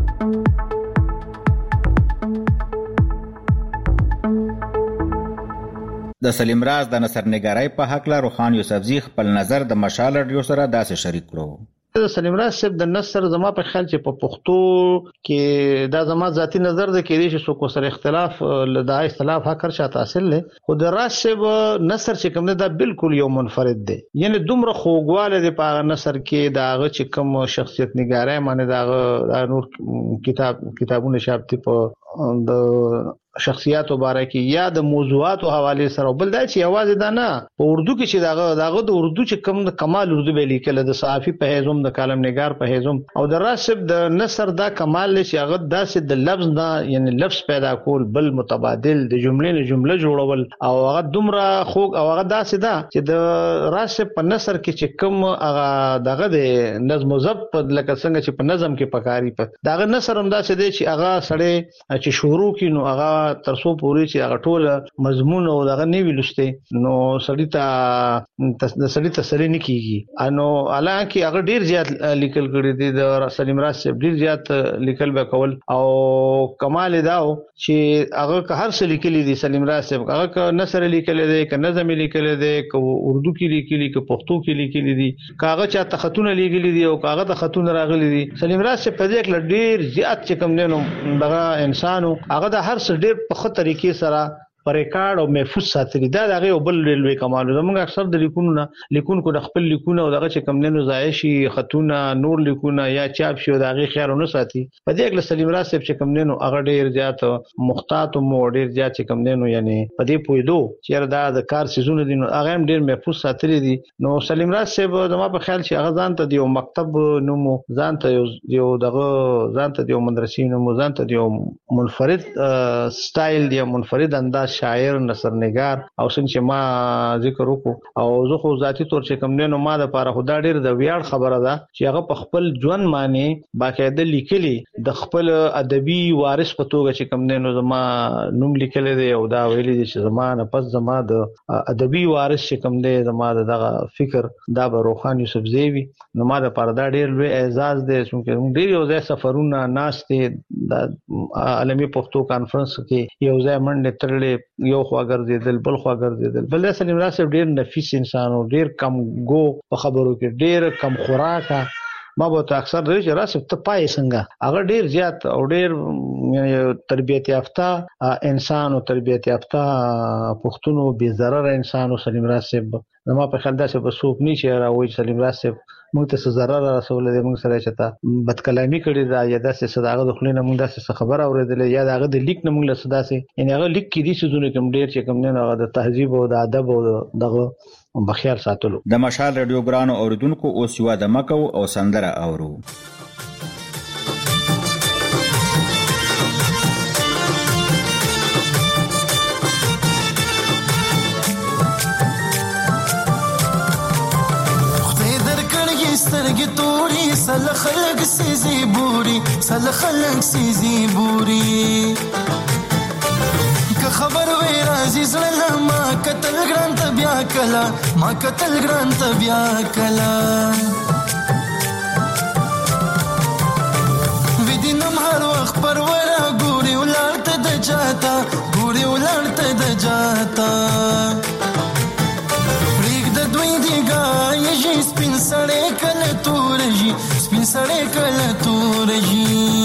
د سلیم راز د نصرنګارۍ په حق لا روخان یوسفزی خپل نظر د مشال رادیو سره داسې شریک کړو د سلیم راز صاحب د نصر زما په خیال چې په پښتو کې دا زما ذاتی نظر د کې دي چې څوک سره اختلاف لدا اختلاف هکر شاته حاصل له خو د راز صاحب نصر چې کوم دا بالکل یو منفرد دی یعنی دومره خوګواله دی په نصر کې داغه چې کوم شخصیت نګارای معنی داغه نور کتاب کتابونه شابتي په د شخصیت مبارکي یا د موضوعات او حواله سره بل دا چې आवाज دا نه په اردو کې چې داغه داغه د اردو چې کم د کمال اردو به لیکل د صحافي په هیزم د کالم نگار په هیزم او د راسب د نثر دا کمال چې هغه داسې د لفظ نه یعنی لفظ پیدا کول بل متبادل د جملې نه جمله جوړول او هغه دومره خوږ او هغه داسې دا چې د راسب په نثر کې چې کم هغه دغه د نظم او ضبط لکه څنګه چې په نظم کې پکاري په داغه نثر هم داسې دی چې هغه سړی چې شروع کینو هغه ترسو پوری چې هغه ټول مضمون او دغه نیوی لسته نو سړی ته د سړی تسلی نه کیږي انو حالانکه هغه ډیر زیات لیکل کړی دی د سلیم راز صاحب ډیر زیات لیکل به کول او کمال داو چې هغه که هر څه لیکلی دی سلیم راز صاحب هغه که نثر لیکل دی که نظم لیکل دی که اردو کې لیکلی که پښتو کې لیکلی دی کاغه چا تخطونه لیکلی دی او کاغه تخطونه راغلی دی سلیم راز صاحب په دې کې ډیر زیات چې کوم نه دغه انسانو هغه د هر څه ډیر په خطر طریقې سره پر ریکارډ او محفوظ ساتلی دا دغه بل ریلوي کمال زموږ اکثر د لیکونو نه لیکونکو د خپل لیکونه او دغه چې کم نه ضایع شي خطونه نور لیکونه یا چاپ شي دغه خیال نه ساتي په دې کې سلیم راز صاحب چې کم نه هغه ډیر زیات محتاط او ډیر زیات چې کم نه یعنی په دې پویدو چې دا د کار سيزونه دي هغه هم ډیر محفوظ ساتلی دي نو سلیم راز صاحب زما په خیال چې هغه ځان ته دی مکتب نو مو ځان ته یو دغه ځان ته دی مدرسې نو مو ځان ته دی منفرد سټایل دی منفرد انداز شاعر نثر نگار او څنګه ما ذکر وکړو او زه خو ذاتی تور چې کوم نه ما د پاره خدا ډیر د ویاړ خبره ده چې هغه په خپل ژوند معنی باقاعده لیکلي د خپل ادبي وارث په توګه چې کوم نه زما نوم لیکل دي او دا ویلي دي چې زما نه پس زما د ادبي وارث چې کوم دی زما دغه فکر دا به روخان یوسف زیوی نو ما د پاره دا ډیر لوی اعزاز دی چې ډیر یو ځای سفرونه ناشته د عالمي پښتو کانفرنس کې یو ځای منډه ترلې یو خوا ګرځیدل بل خوا ګرځیدل بل سلیم راز صاحب ډیر نفیس انسان او ډیر کم گو په خبرو کې ډیر کم خوراکه ما به اکثر د راز صاحب ته پای څنګه هغه ډیر زیات او ډیر تربیت یافته انسان او تربیت یافته پښتون بي ضرر انسان او سلیم راز صاحب زما په خیال دا چې بسوک نه چې راوي سلیم راز صاحب موږ ته ضرر رسول دي موږ سره چته بد کلامي کړی دا یا داسې صداغه د خلینو موږ داسې خبر اوریدل یا داغه د لیک نه موږ له صدا سي ان هغه لیک کې دي چې زونه کوم ډیر چې کوم نه هغه د تهذیب او د ادب او دغه بخیال ساتلو د مشال رادیو ګرانو اوریدونکو اوس یو د مکو او سندره اورو سترګې توري سل خلق سيزي بوري سل خلق سيزي بوري که خبر وي راځي زړه ما قتل ګران ته بیا کلا ما قتل ګران ته بیا کلا ودینم هر وخت پرورا ګوري ولارته د جاتا ګوري ولارته د جاتا سپین سړی کله تورجی سپین سړی کله تورجی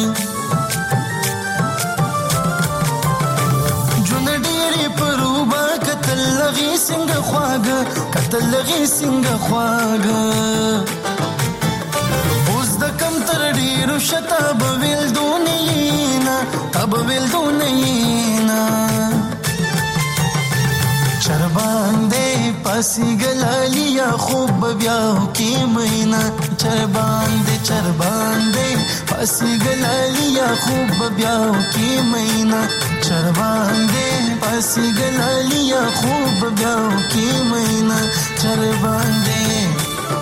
جون ډېری پروبا کتل لغي څنګه خواګه کتل لغي څنګه خواګه اوس د کم تر ډیرو شتاب ویل دونینا تب ویل دونینا چرباندې پاسي ګلالیا خوب بیاو کې مینا چرباندې چرباندې پاسي ګلالیا خوب بیاو کې مینا چرباندې پاسي ګلالیا خوب بیاو کې مینا چرباندې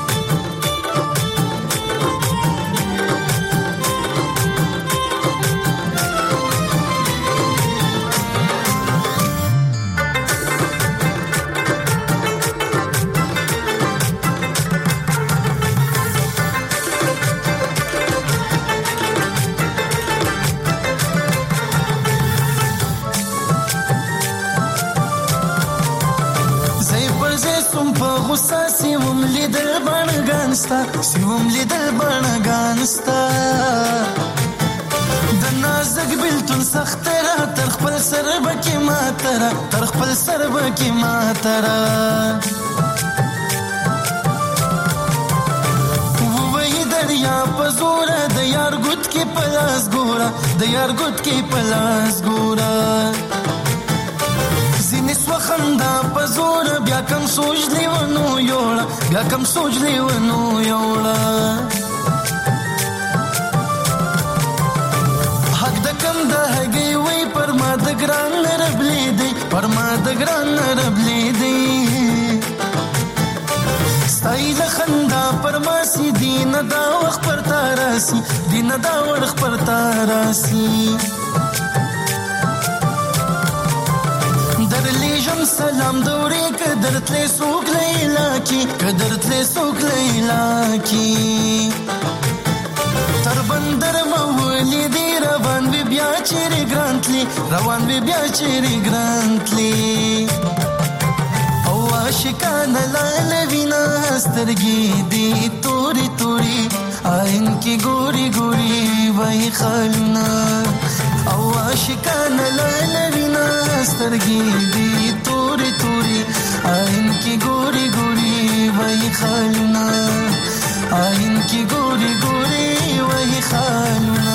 سیوم لیدل بانگانستا سیوم لیدل بانگانستا د نازک بلتون سخت را تر خپل سر بکی ماترا تر خپل سر بکی ماترا ووی دریا پزور د یار ګوت کې کې پلاس ګورا د یار ګوت کې پلاس ګورا زینې سوخندا پزور بیا کم سوچ لیونو یوړه بیا کم سوچ لیونو یوړه حق د کم د هګي وې پر ما د ګران ربلې دی پر ما د ګران ربلې دی ستایل خندا پر ما سي دین دا وخت پر تاراسي دین دا وخت پر تاراسي در لیجم سلام دوري قدرت له سوق لیلا کی قدرت له سوق لیلا کی تر بندر مولي دی روان وی بیا چیرې ګرانتلی روان وی بیا چیرې ګرانتلی او عاشقان لال وینا سترګې دی توري توري آئین کی ګوري ګوري وای خلنا او عاشقان لال وینا سترګې دی توري توري آئین کی ګوري ګوري وای خلنا آئین کی ګوري ګوري وای خلنا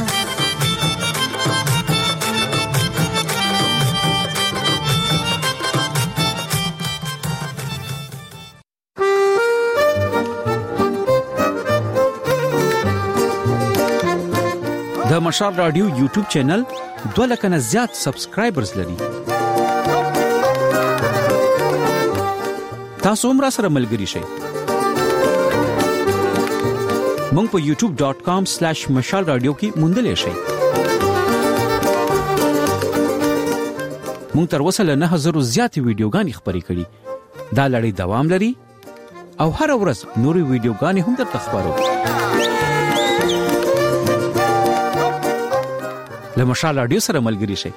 د مشال رادیو یوټیوب چینل دوه لک نه زیات سبسکرایبرز لري. تاسو هم را سره ملګري شئ. مونږ په یوټیوب ډاٹ کام سلیش مشال رادیو کې موندلې شئ. مونږ تر اوسه له نه هزار زیات ویډیوګانې خپرې کړې. دا لړۍ دوام لري او هر ورځ نوري ویډیوګانې هم درته خبرو. له مشال رادیو سره ملګري شئ.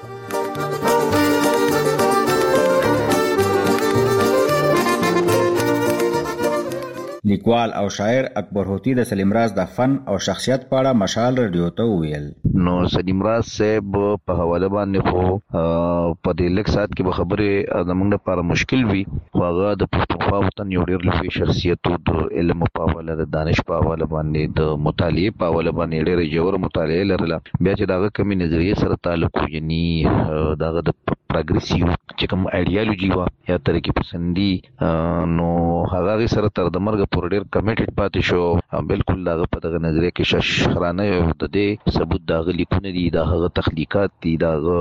لیکوال او شاعر اکبر هوتی د سلیم راز د فن او شخصیت په اړه مشال رادیو ته ویل. نو سلیم راز صاحب په حواله باندې خو په دې لک سات کې به خبره زموږ لپاره مشکل وي، خو هغه د پښتونخوا وطن یو ډېر لوی شخصیت د علم په حواله د دانش په حواله باندې د مطالعه په حواله باندې ډېر جوړ مطالعه لرله. بیا چې داغه کمی نظریه سره تعلق یعنی داغه د پروګریسیو چې کوم ایډیالوژي وا یا طریقې پسندي نو هغه سره تر د مرګ پورې ډېر کمیټډ پاتې شو. بالکل داغه په دغه نظریه کې ششخرانه د دې ثبوت داغه لیکونه دي، داغه تخلیقات دي، داغه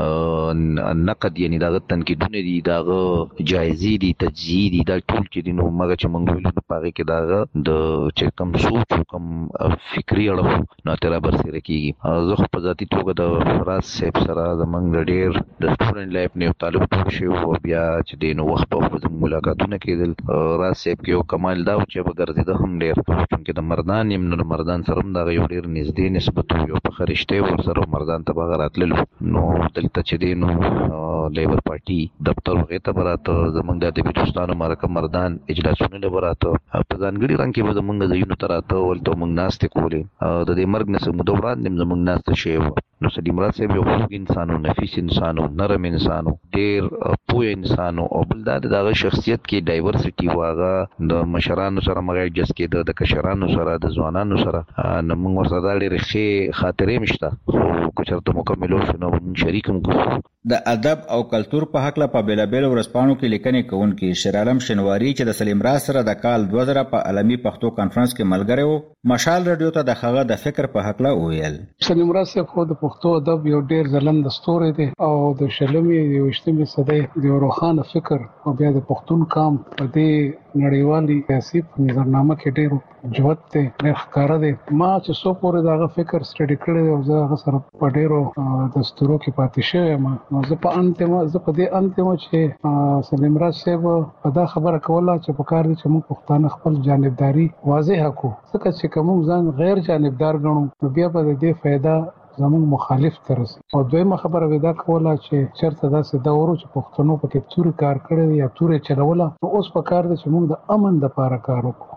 نقد یعنی داغه تنقیدونه دي، داغه جایزې دي، تجزیې دي، دا ټول چې دي. نو مګر چې موږ ویلو په هغه کې داغه د چې کوم سوچ کوم فکری اړه نو تر برسره کیږي. زه په ذاتي توګه د راز صاحب سره زمونږ ډېر د سټوډنټ لایف نه تعلق جوړ شو او بیا چې دینو وخت په خپل ملاقاتونه کېدل. راز صاحب کې یو کمال دا چې به ګرځیده هم ډېر چې د مردان یم نو مردان سره هم دا یو ډېر نږدې نسبت یو په خرشته ور سره مردان ته بغیر اتللو. نو دلته چې دینو لیبر پارټي دفتر وغه ته براته زمونږ د ادبي دوستانو مرکه مردان اجلاسونه لبراته په ځانګړي رنګ کې به زمونږ د یونو تراته ولته مونږ ناشته کولې د دې مرګ نه سمو دوران نیم زمونږ ناشته شی. نو سلیم راز صاحب یو خوږ انسانو، نفیس انسانو، نرم انسانو، ډېر پوه انسانو او بل دا دغه شخصیت کې ډایورسټي واغه د مشرانو سره مګر جس کې د کشرانو سره د ځوانانو سره نو موږ ورسره ډېر ښه خاطرې مشته خو چرته مکملو شنو شریکم کو. د ادب او کلچر په حق له په بیلابل ورځپاڼو کې لیکنې کوونکي شیر عالم شنواری چې د سلیم راز سره د کال دوه زره په عالمي پښتو کانفرنس کې ملګری وو، مشال رادیو ته د هغه د فکر په حق له ویل. سلیم راز خو د پښتو ادب یو ډېر ځلند ستوری دی او د شلمې د وشتمې صدې د روحانه فکر او بیا د پښتون قام په دې نړیوالي سیاسي نظرنامه کې ډېر جوت دی، ډېر ښکاره دی. ما چې څو پورې دغه فکر سټډي کړی او زه هغه سره په ډېرو دستورو کې پاتې شوی یم. نو زه په انتمه زه په دې انتمه چې سلیم راز صاحب په دا خبره کوله چې په کار دي چې موږ پښتانه خپل جانبداري واضح کړو، ځکه چې کوم ځان غیر جانبدار ګڼو نو بیا به د دې فایده زموږ مخالف ترسي. او دویمه خبره ودا کوله چې چرته داسې دورو چې پښتنو پکې توري کار کړی یا توري چلوله، نو اوس په کار دي چې موږ د امن لپاره کار وکړو.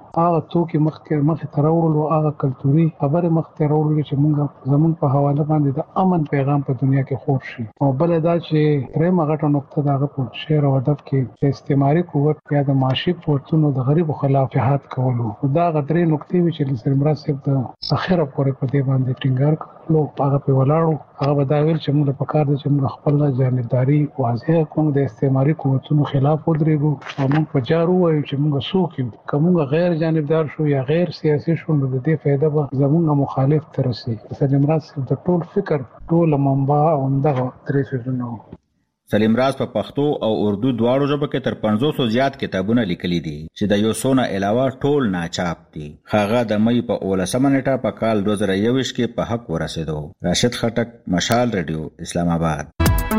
هغه توکي مخکې مخې ترورل او هغه کلتوري خبره مخکې ترورل چې موږ زمون په حواله باندې د امن پیغام په دنیا کې خور شي. او بل دا چې درېمه غټه نقطه دا په شعر او ادب کې د استعماري قوت یا د معاشي قوتونو د غریبو خلاف جهاد کولو دا غټري نقطې وی چې سلیم راز صاحب د اخره پورې په دې باندې ټینګار کړو. هغه په ولاړو هغه دا ویل چې موږ په کار د چې موږ خپل جانبداري واضح کوم د استعماري قوتونو خلاف ودرېږو او موږ په جارو وایو چې موږ څوک یو کوم غیر جانبدار شو یا غیر سیاسي شو نو د دې فائدہ به زموږ مخالف ترسي. سلیم راز صاحب د ټول فکر ټول منبع اوندغه درې څه نو سلیم راز په پښتو او اردو دواړو ژبو کې تر پنځوس زیات کتابونه لیکلي دي چې د یو څونه علاوه ټول ناچاپ دي. هغه د مې په اولسمه نیټه په کال دوه زره یوویشت کې په حق ورسېدو. راشد خټک، مشال ریډیو، اسلام آباد.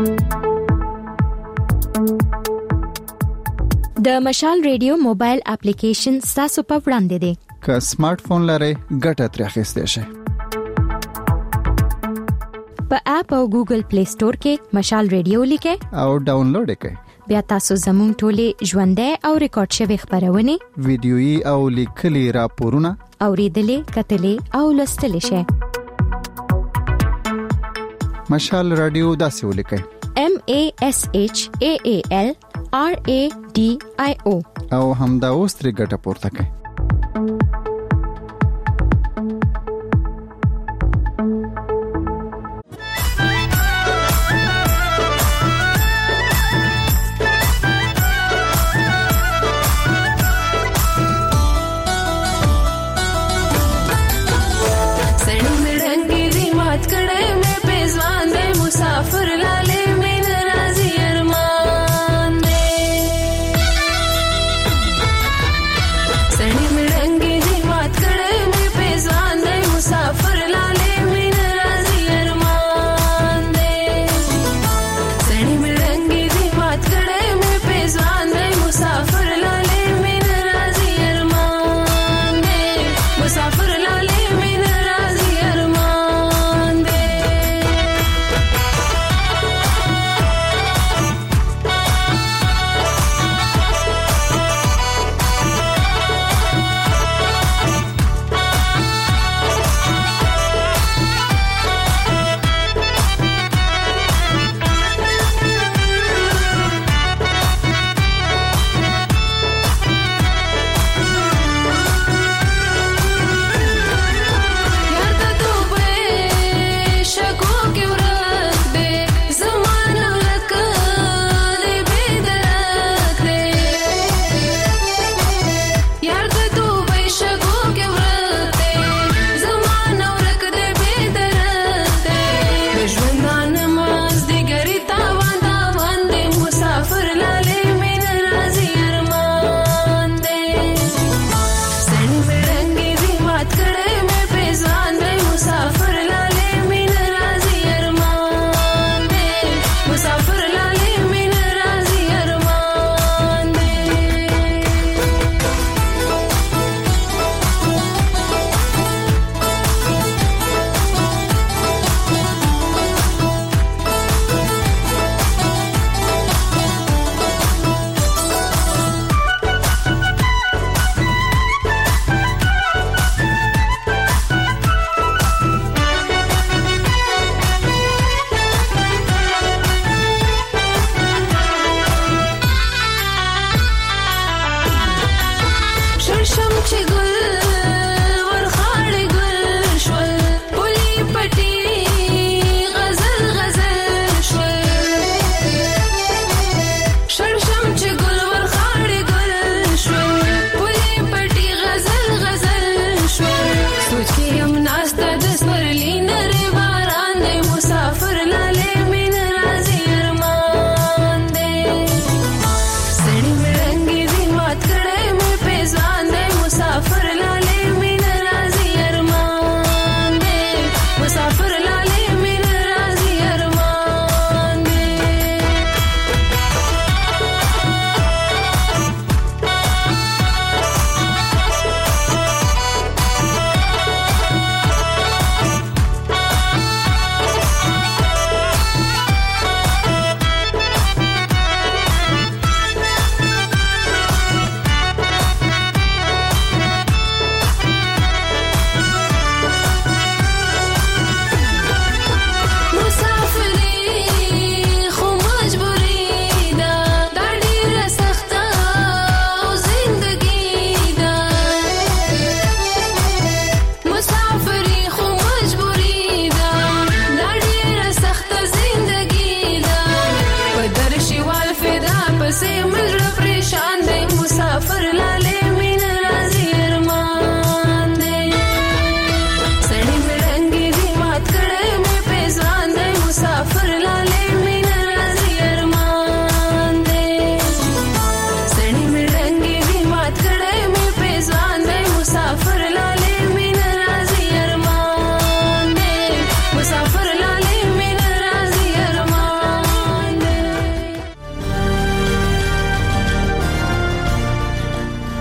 د مشال ریډیو موبایل اپلیکیشن تاسو په وړاندې دی. که سمارټ فون لرئ ګټه ترې اخیستئ شئ. په اپ او ګوګل پلی سٹور کې مشال ریډیو لیکئ او ډاونلوډ کړئ. بیا تاسو زموږ ټولې ژوندۍ او ریکارډ شوی خبرونه ویډیويي او لیکلي راپورونه اوریدلې کتلې او لوستلې شئ. مشال رادیو داسې ولیکئ: M A S H A A L R A D I O او همدا اوس ترې ګټه پورته کړئ. Send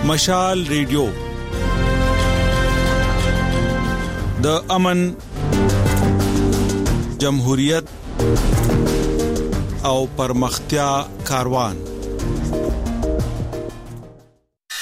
مشال ریډیو د امن، جمهوریت او پرمختیا کاروان.